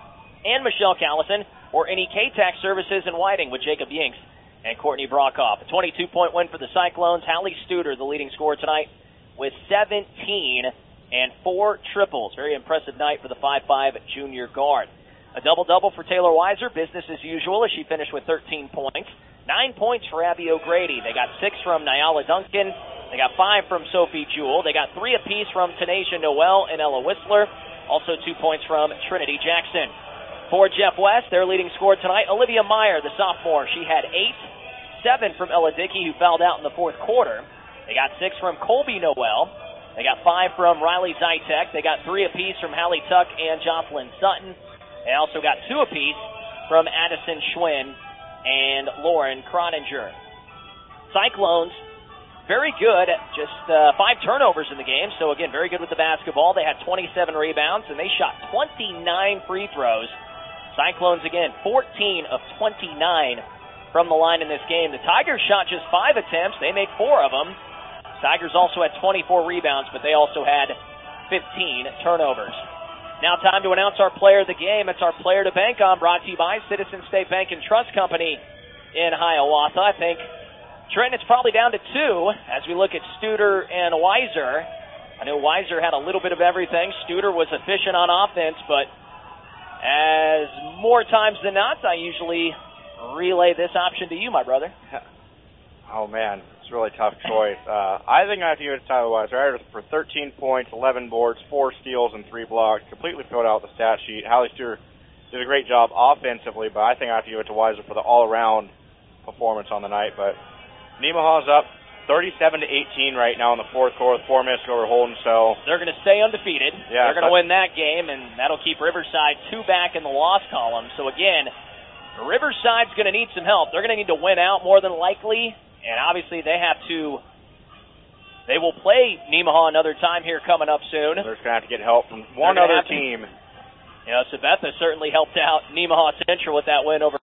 and Michelle Callison, or any K-Tax Services in Whiting with Jacob Yinks and Courtney Brockhoff. A twenty-two point win for the Cyclones. Hallie Studer, the leading scorer tonight, with seventeen and four triples. Very impressive night for the five five junior guard. A double-double for Taylor Weiser, business as usual, as she finished with thirteen points. Nine points for Abby O'Grady. They got six from Nyala Duncan. They got five from Sophie Jewell. They got three apiece from Tanisha Noel and Ella Whistler. Also two points from Trinity Jackson. For Jeff West, their leading scorer tonight, Olivia Meyer, the sophomore. She had eight, seven from Ella Dickey, who fouled out in the fourth quarter. They got six from Colby Noel. They got five from Riley Zytek. They got three apiece from Hallie Tuck and Jocelyn Sutton. They also got two apiece from Addison Schwinn and Lauren Croninger. Cyclones, very good, just uh, five turnovers in the game. So, again, very good with the basketball. They had twenty-seven rebounds, and they shot twenty-nine free throws. Cyclones, again, fourteen of twenty-nine from the line in this game. The Tigers shot just five attempts. They made four of them. Tigers also had twenty-four rebounds, but they also had fifteen turnovers. Now time to announce our player of the game. It's our player to bank on, brought to you by Citizen State Bank and Trust Company in Hiawatha. I think, Trent, it's probably down to two as we look at Studer and Weiser. I know Weiser had a little bit of everything. Studer was efficient on offense, but as more times than not, I usually relay this option to you, my brother. Oh, man. It's a really tough choice. Uh, I think I have to give it to Tyler Weiser for thirteen points, eleven boards, four steals, and three blocks. Completely filled out the stat sheet. Hallie Stewart did a great job offensively, but I think I have to give it to Weiser for the all-around performance on the night. But Nemaha's up thirty-seven to eighteen right now in the fourth quarter, four minutes over Holden. So they're going to stay undefeated. Yeah, they're going to win that game, and that'll keep Riverside two back in the loss column. So again, Riverside's going to need some help. They're going to need to win out more than likely. And obviously they have to, they will play Nemaha another time here coming up soon. They're just going to have to get help from one other team. You know, Sabetha certainly helped out Nemaha Central with that win over